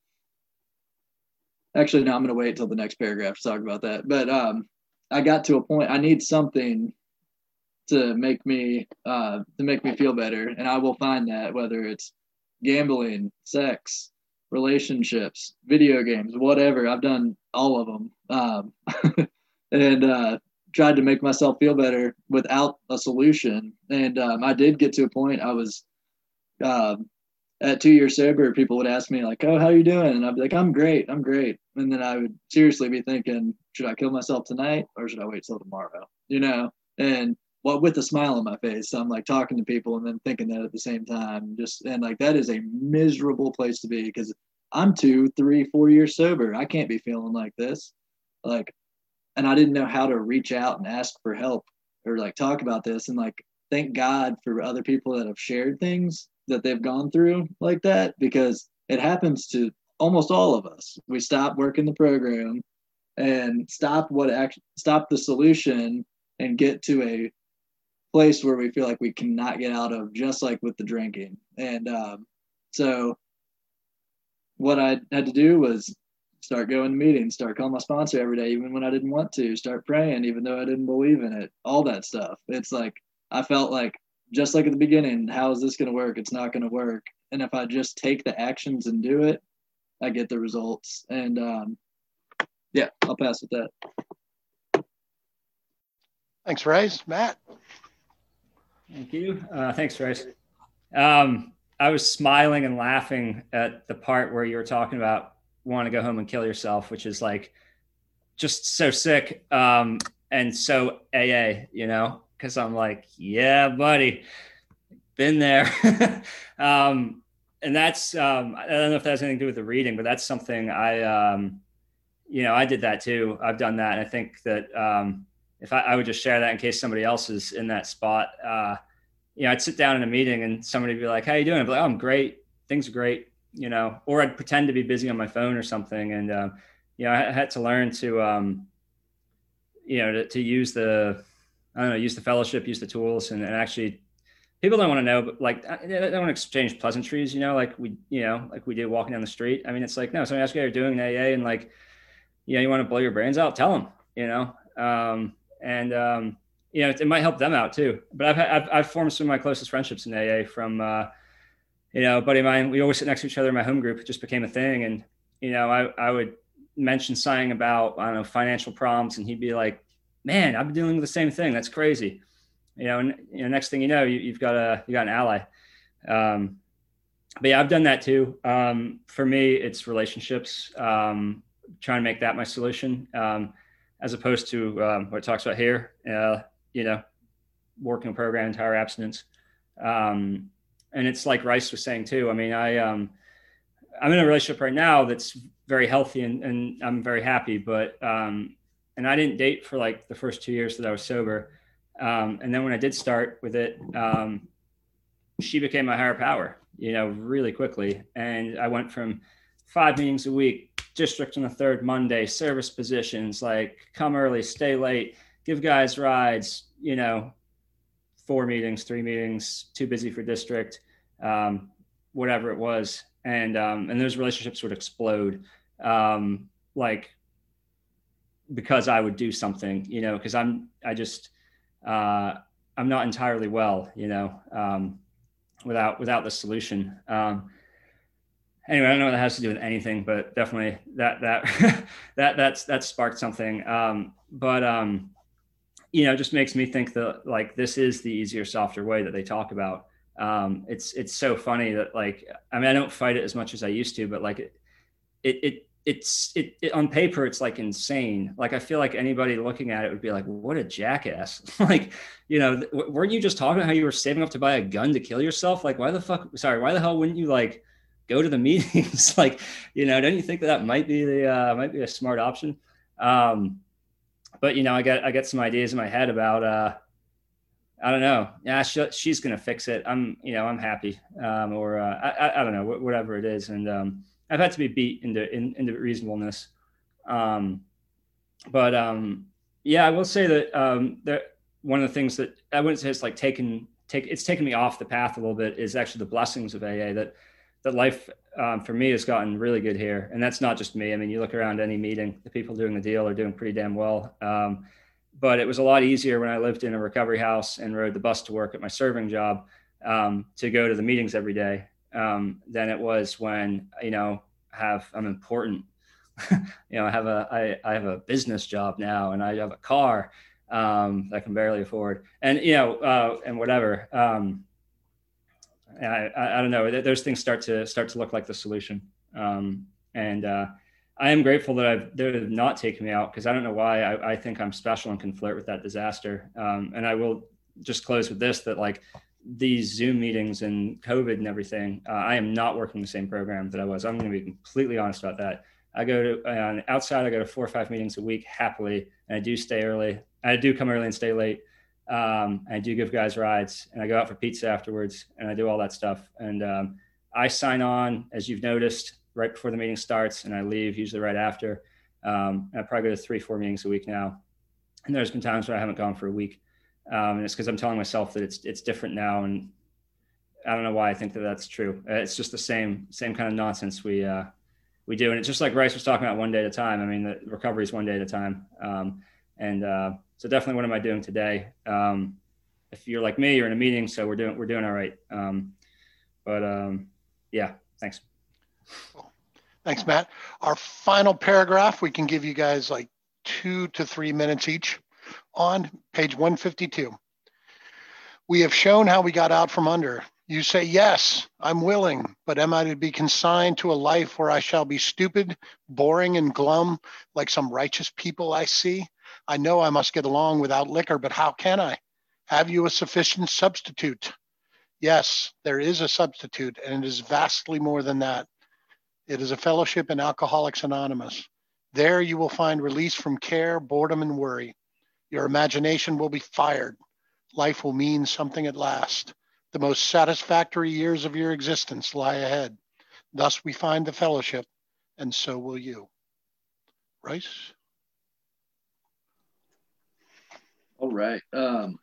actually, no, I'm going to wait till the next paragraph to talk about that. But um, I got to a point, I need something to make me uh, to make me feel better. And I will find that, whether it's gambling, sex, relationships, video games, whatever. I've done all of them, um, and uh, tried to make myself feel better without a solution. And um, I did get to a point, I was um, at two years sober, people would ask me like, oh, how you doing? And I'd be like, I'm great. I'm great. And then I would seriously be thinking, should I kill myself tonight or should I wait till tomorrow? You know, and well, with a smile on my face, I'm like talking to people and then thinking that at the same time, just, and like, that is a miserable place to be, because I'm two, three, four years sober. I can't be feeling like this. Like, and I didn't know how to reach out and ask for help or like talk about this. And like, thank God for other people that have shared things that they've gone through like that, because it happens to almost all of us. We stop working the program and stop what act stop the solution and get to a place where we feel like we cannot get out of, just like with the drinking. And um, so what I had to do was start going to meetings, start calling my sponsor every day, even when I didn't want to, start praying, even though I didn't believe in it, all that stuff. It's like, I felt like, just like at the beginning, how is this going to work? It's not going to work. And if I just take the actions and do it, I get the results. And um, yeah, I'll pass with that. Thanks, Rice. Matt? Thank you. Uh, thanks, Rice. Um, I was smiling and laughing at the part where you were talking about wanting to go home and kill yourself, which is like just so sick um, and so A A, you know, because I'm like, yeah, buddy, been there. um, and that's, um, I don't know if that has anything to do with the reading, but that's something I, um, you know, I did that too. I've done that. And I think that um, if I, I would just share that in case somebody else is in that spot, uh, you know, I'd sit down in a meeting and somebody would be like, how you doing? I'd be like, oh, I'm great. Things are great, you know, or I'd pretend to be busy on my phone or something. And, uh, you know, I had to learn to, um, you know, to, to use the, I don't know, use the fellowship, use the tools, and, and actually people don't want to know, but like, they don't want to exchange pleasantries, you know, like we, you know, like we do walking down the street. I mean, it's like, no, somebody asks you how you're doing in A A and like, you know, you want to blow your brains out, tell them, you know, um, and, um, you know, it, it might help them out too. But I've, I've, I've formed some of my closest friendships in A A from, uh, you know, a buddy of mine. We always sit next to each other in my home group. It just became a thing. And, you know, I, I would mention something about, I don't know, financial problems. And he'd be like, man, I've been dealing with the same thing. That's crazy. You know, and you know, next thing you know, you, you've got a, you got an ally. Um, but yeah, I've done that too. Um, for me, it's relationships, um, trying to make that my solution, um, as opposed to, um, what it talks about here, uh, you know, working a program, entire abstinence. Um, and it's like Rice was saying too. I mean, I, um, I'm in a relationship right now that's very healthy and, and I'm very happy, but, um, and I didn't date for like the first two years that I was sober. Um, and then when I did start with it, um, she became my higher power, you know, really quickly. And I went from five meetings a week, district on the third Monday, service positions, like come early, stay late, give guys rides, you know, four meetings, three meetings, too busy for district, um, whatever it was. And, um, and those relationships would explode, um, like, because I would do something, you know, cause I'm, I just, uh, I'm not entirely well, you know, um, without, without the solution. Um, anyway, I don't know what that has to do with anything, but definitely that, that, that, that's, that sparked something. Um, but, um, you know, it just makes me think that like, this is the easier, softer way that they talk about. Um, it's, it's so funny that like, I mean, I don't fight it as much as I used to, but like it, it, it it's it, it on paper, it's like insane. Like, I feel like anybody looking at it would be like, what a jackass. Like, you know, th- weren't you just talking about how you were saving up to buy a gun to kill yourself? Like, why the fuck, sorry, why the hell wouldn't you like go to the meetings? Like, you know, don't you think that that might be the, uh, might be a smart option? Um, but you know, I got, I got some ideas in my head about, uh, I don't know. Yeah, she, she's going to fix it. I'm, you know, I'm happy. Um, or, uh, I, I don't know, whatever it is. And, um, I've had to be beat into, in, into reasonableness. Um, but, um, yeah, I will say that, um, that one of the things that I wouldn't say it's like taken, take, it's taken me off the path a little bit is actually the blessings of A A that, that life, um, for me has gotten really good here. And that's not just me. I mean, you look around any meeting, the people doing the deal are doing pretty damn well. Um, but it was a lot easier when I lived in a recovery house and rode the bus to work at my serving job, um, to go to the meetings every day. Um, than it was when, you know, have, I'm important, you know, I have a, I, I have a business job now and I have a car, um, that I can barely afford and, you know, uh, and whatever. Um, I, I, I don't know, those things start to start to look like the solution. Um, and, uh, I am grateful that I've, they've not taken me out. Cause I don't know why I, I think I'm special and can flirt with that disaster. Um, and I will just close with this, that like, these Zoom meetings and COVID and everything, uh, I am not working the same program that I was. I'm going to be completely honest about that. I go to uh, outside, I go to four or five meetings a week happily. And I do stay early. I do come early and stay late. Um, I do give guys rides and I go out for pizza afterwards and I do all that stuff. And um, I sign on, as you've noticed, right before the meeting starts and I leave usually right after. Um, and I probably go to three, four meetings a week now. And there's been times where I haven't gone for a week. Um, and it's because I'm telling myself that it's it's different now, and I don't know why I think that that's true. It's just the same same kind of nonsense we uh, we do, and it's just like Rice was talking about, one day at a time. I mean, the recovery is one day at a time, um, and uh, so definitely, what am I doing today? Um, if you're like me, you're in a meeting, so we're doing we're doing all right. Um, but um, yeah, thanks. Cool. Thanks, Matt. Our final paragraph, we can give you guys like two to three minutes each. On page one fifty-two, we have shown how we got out from under. You say, yes, I'm willing, but am I to be consigned to a life where I shall be stupid, boring, and glum like some righteous people I see? I know I must get along without liquor, but how can I? Have you a sufficient substitute? Yes, there is a substitute, and it is vastly more than that. It is a fellowship in Alcoholics Anonymous. There you will find release from care, boredom, and worry. Your imagination will be fired. Life will mean something at last. The most satisfactory years of your existence lie ahead. Thus we find the fellowship, and so will you. Rice? All right. Um,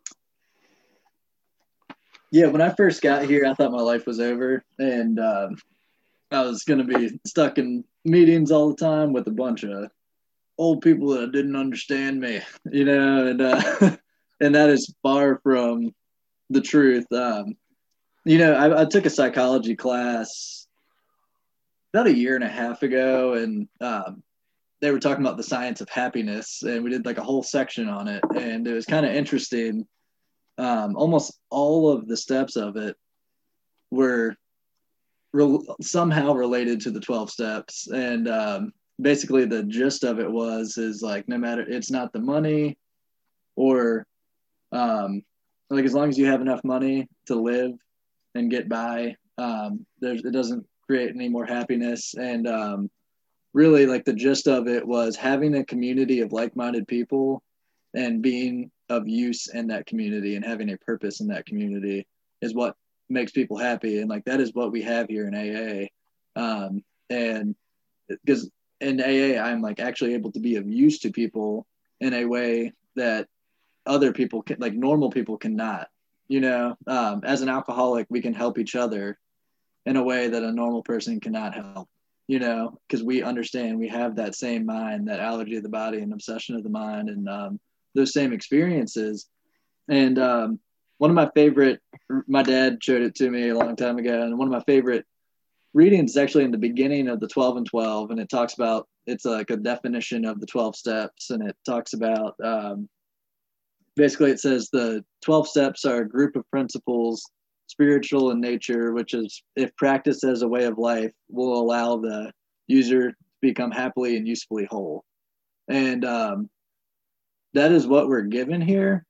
yeah, when I first got here, I thought my life was over, and um, I was going to be stuck in meetings all the time with a bunch of old people that didn't understand me, you know, and uh, and that is far from the truth. Um, you know, I, I took a psychology class about a year and a half ago, and um, they were talking about the science of happiness, and we did like a whole section on it, and it was kind of interesting. Um, almost all of the steps of it were re- somehow related to the twelve steps, and um, basically the gist of it was is like no matter, it's not the money, or um, like as long as you have enough money to live and get by, um, there's it doesn't create any more happiness. And um, really, like the gist of it was having a community of like-minded people and being of use in that community and having a purpose in that community is what makes people happy. And like that is what we have here in A A. Um, and because in A A, I'm like actually able to be of use to people in a way that other people can, like normal people cannot. You know, um, as an alcoholic, we can help each other in a way that a normal person cannot help, you know, because we understand we have that same mind, that allergy of the body and obsession of the mind, and um, those same experiences. And um, one of my favorite, my dad showed it to me a long time ago, and one of my favorite readings is actually in the beginning of the twelve and twelve, and it talks about, it's like a definition of the twelve steps, and it talks about, um, basically it says the twelve steps are a group of principles, spiritual in nature, which is, if practiced as a way of life, will allow the user to become happily and usefully whole. And um, that is what we're given here,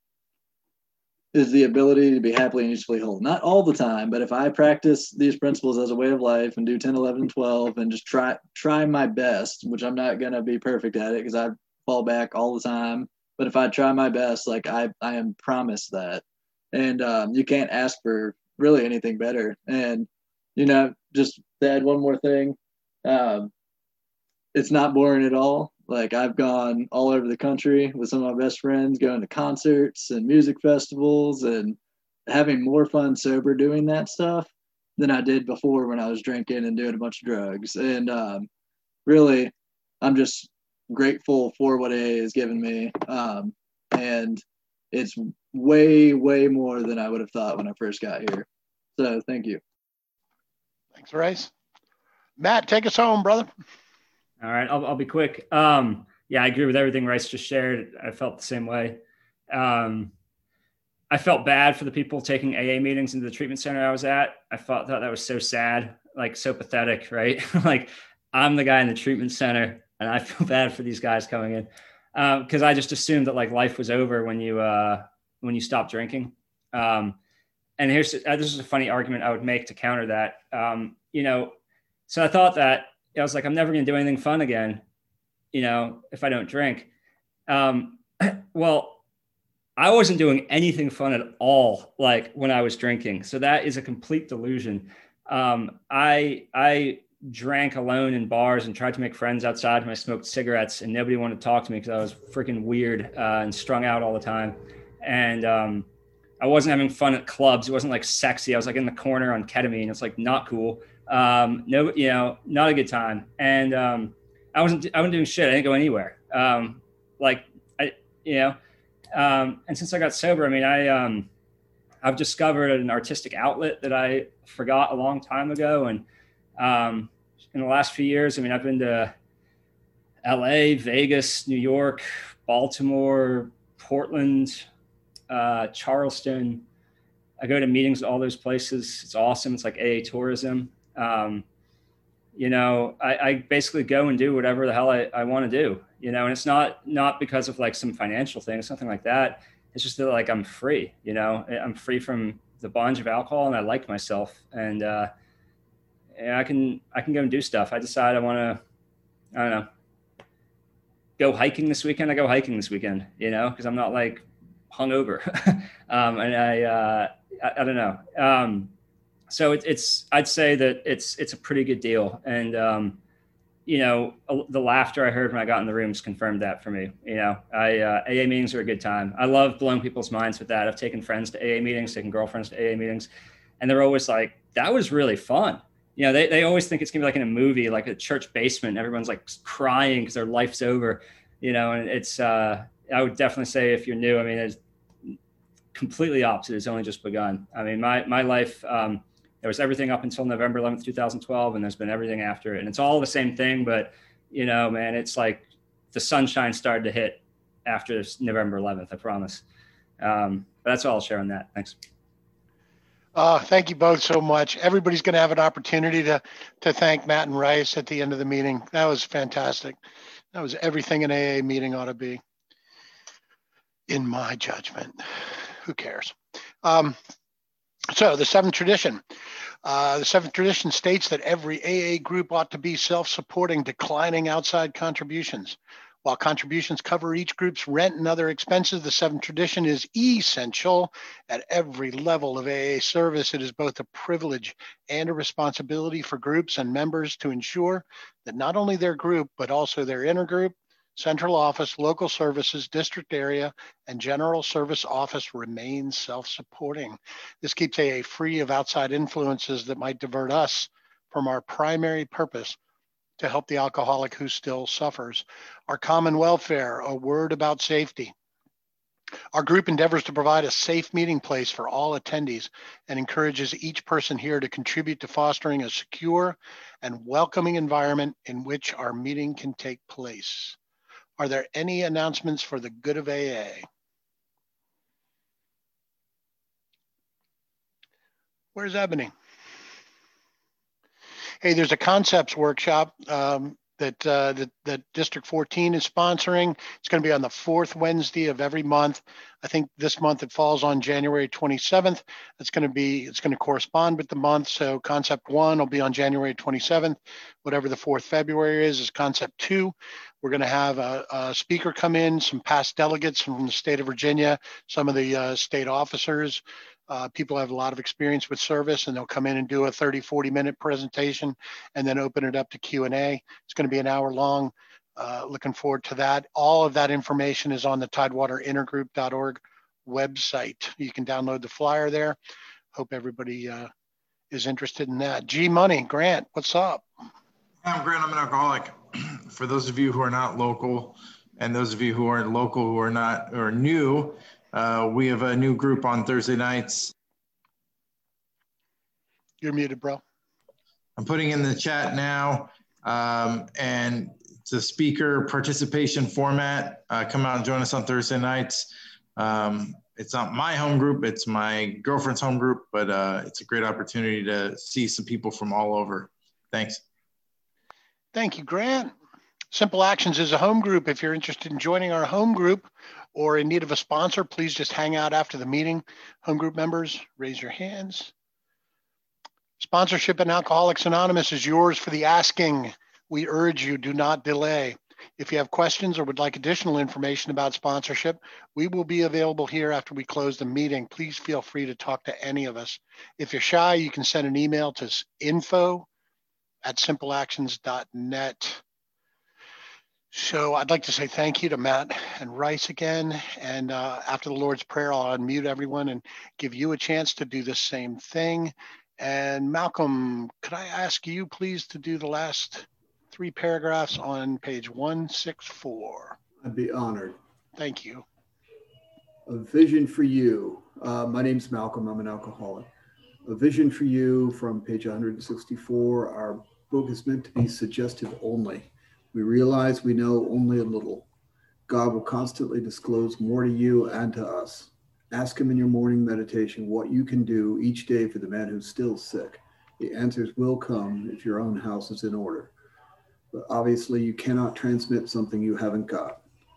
is the ability to be happily and usefully whole. Not all the time, but if I practice these principles as a way of life and do ten, eleven, twelve and just try try my best, which I'm not going to be perfect at it because I fall back all the time. But if I try my best, like I, I am promised that. And um, you can't ask for really anything better. And, you know, just to add one more thing, um, it's not boring at all. Like I've gone all over the country with some of my best friends, going to concerts and music festivals and having more fun sober doing that stuff than I did before when I was drinking and doing a bunch of drugs. And um, really, I'm just grateful for what A A has given me. Um, and it's way, way more than I would have thought when I first got here. So thank you. Thanks, Rice. Matt, take us home, brother. All right, I'll, I'll be quick. Um, yeah, I agree with everything Rice just shared. I felt the same way. Um, I felt bad for the people taking A A meetings into the treatment center I was at. I thought, thought that was so sad, like so pathetic, right? Like I'm the guy in the treatment center and I feel bad for these guys coming in because um, I just assumed that like life was over when you uh, when you stopped drinking. Um, and here's uh, this is a funny argument I would make to counter that. Um, you know, so I thought that I was like, I'm never going to do anything fun again, you know, if I don't drink. Um, well, I wasn't doing anything fun at all, like when I was drinking. So that is a complete delusion. Um, I I drank alone in bars and tried to make friends outside when I smoked cigarettes, and nobody wanted to talk to me because I was freaking weird uh, and strung out all the time. And um, I wasn't having fun at clubs. It wasn't like sexy. I was like in the corner on ketamine. It's like not cool. Um, no, you know, not a good time. And um, I wasn't, I wasn't doing shit. I didn't go anywhere. Um, like, I, you know, um, and since I got sober, I mean, I, um, I've discovered an artistic outlet that I forgot a long time ago. And um, in the last few years, I mean, I've been to L A, Vegas, New York, Baltimore, Portland, uh, Charleston. I go to meetings at all those places. It's awesome. It's like A A tourism. Um, you know, I, I basically go and do whatever the hell I, I want to do, you know, and it's not, not because of like some financial thing, something like that. It's just that like, I'm free, you know, I'm free from the bunch of alcohol, and I like myself, and uh, and I can I can go and do stuff. I decide I want to, I don't know, go hiking this weekend. I go hiking this weekend, you know, because I'm not like hungover, um, and I, uh, I I don't know. Um, so it, it's I'd say that it's it's a pretty good deal, and um, you know, the laughter I heard when I got in the rooms confirmed that for me. You know, I, uh, A A meetings are a good time. I love blowing people's minds with that. I've taken friends to A A meetings, taken girlfriends to A A meetings, and they're always like, that was really fun. You know, they, they always think it's gonna be like in a movie, like a church basement. Everyone's like crying because their life's over, you know, and it's, uh, I would definitely say if you're new, I mean, it's completely opposite. It's only just begun. I mean, my, my life, um, there was everything up until November eleventh, two thousand twelve, and there's been everything after it. And it's all the same thing, but, you know, man, it's like the sunshine started to hit after this November eleventh, I promise. Um, but that's all I'll share on that. Thanks. Uh, thank you both so much. Everybody's going to have an opportunity to, to thank Matt and Rice at the end of the meeting. That was fantastic. That was everything an A A meeting ought to be, in my judgment. Who cares? Um, So the seventh tradition, uh, the seventh tradition states that every A A group ought to be self-supporting, declining outside contributions. While contributions cover each group's rent and other expenses, the seventh tradition is essential at every level of A A service. It is both a privilege and a responsibility for groups and members to ensure that not only their group, but also their intergroup, central office, local services, district area, and general service office remain self-supporting. This keeps A A free of outside influences that might divert us from our primary purpose to help the alcoholic who still suffers. Our common welfare, a word about safety. Our group endeavors to provide a safe meeting place for all attendees and encourages each person here to contribute to fostering a secure and welcoming environment in which our meeting can take place. Are there any announcements for the good of A A? Where's Ebony? Hey, there's a concepts workshop um, that, uh, that that District fourteen is sponsoring. It's going to be on the fourth Wednesday of every month. I think this month it falls on January twenty-seventh. It's going to be, it's going to correspond with the month. So concept one will be on January twenty-seventh. Whatever the fourth February is, is concept two. We're going to have a, a speaker come in, some past delegates from the state of Virginia, some of the uh, state officers. Uh, people have a lot of experience with service, and they'll come in and do a thirty, forty minute presentation and then open it up to Q and A. It's going to be an hour long. Uh, looking forward to that. All of that information is on the tidewater intergroup dot org website. You can download the flyer there. Hope everybody uh, is interested in that. G Money, Grant, what's up? I'm Grant, I'm an alcoholic. For those of you who are not local, and those of you who aren't local, who are not, or new, uh, we have a new group on Thursday nights. You're muted, bro. I'm putting in the chat now, um, and it's a speaker participation format. Uh, come out and join us on Thursday nights. Um, it's not my home group, it's my girlfriend's home group, but uh, it's a great opportunity to see some people from all over. Thanks. Thank you, Grant. Simple Actions is a home group. If you're interested in joining our home group or in need of a sponsor, please just hang out after the meeting. Home group members, raise your hands. Sponsorship in Alcoholics Anonymous is yours for the asking. We urge you, do not delay. If you have questions or would like additional information about sponsorship, we will be available here after we close the meeting. Please feel free to talk to any of us. If you're shy, you can send an email to info at simple actions dot net. So I'd like to say thank you to Matt and Rice again. And uh, after the Lord's Prayer, I'll unmute everyone and give you a chance to do the same thing. And Malcolm, could I ask you please to do the last three paragraphs on page one sixty-four? I'd be honored. Thank you. A vision for you. Uh, my name's Malcolm. I'm an alcoholic. A vision for you from page one sixty-four. Our book is meant to be suggestive only. We realize we know only a little. God will constantly disclose more to you and to us. Ask him in your morning meditation what you can do each day for the man who's still sick. The answers will come if your own house is in order. But obviously you cannot transmit something you haven't got.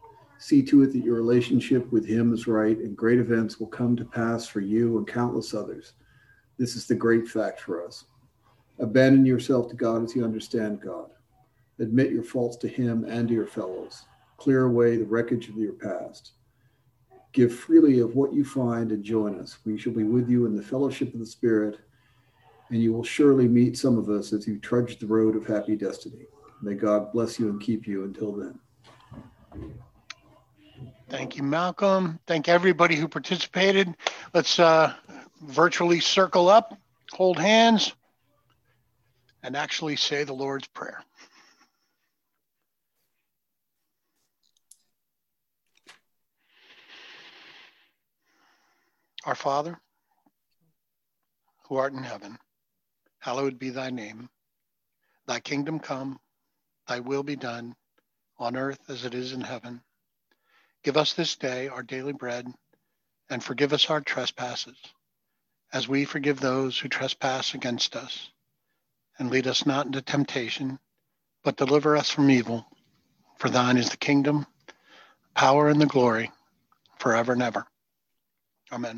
See to it that your relationship with him is right, and great events will come to pass for you and countless others. This is the great fact for us. Abandon yourself to God as you understand God. Admit your faults to him and to your fellows. Clear away the wreckage of your past. Give freely of what you find and join us. We shall be with you in the fellowship of the Spirit, and you will surely meet some of us as you trudge the road of happy destiny. May God bless you and keep you until then. Thank you, Malcolm. Thank everybody who participated. Let's uh, virtually circle up, hold hands, and actually say the Lord's Prayer. Our Father, who art in heaven, hallowed be thy name. Thy kingdom come, thy will be done, on earth as it is in heaven. Give us this day our daily bread, and forgive us our trespasses, as we forgive those who trespass against us. And lead us not into temptation, but deliver us from evil. For thine is the kingdom, power, and the glory, forever and ever. Amen.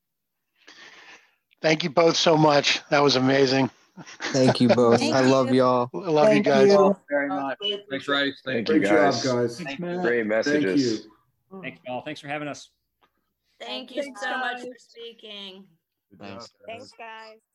Thank you both so much. That was amazing. Thank you both. Thank I love y'all. I love Thank you guys. you. Very much. Thanks, Rice. Thank Great you, job, guys. guys. Thanks, Matt. Great Thank messages. you. Thanks, y'all. Thanks for having us. Thank you Thanks, so much guys. for speaking. Thanks. Thanks, guys.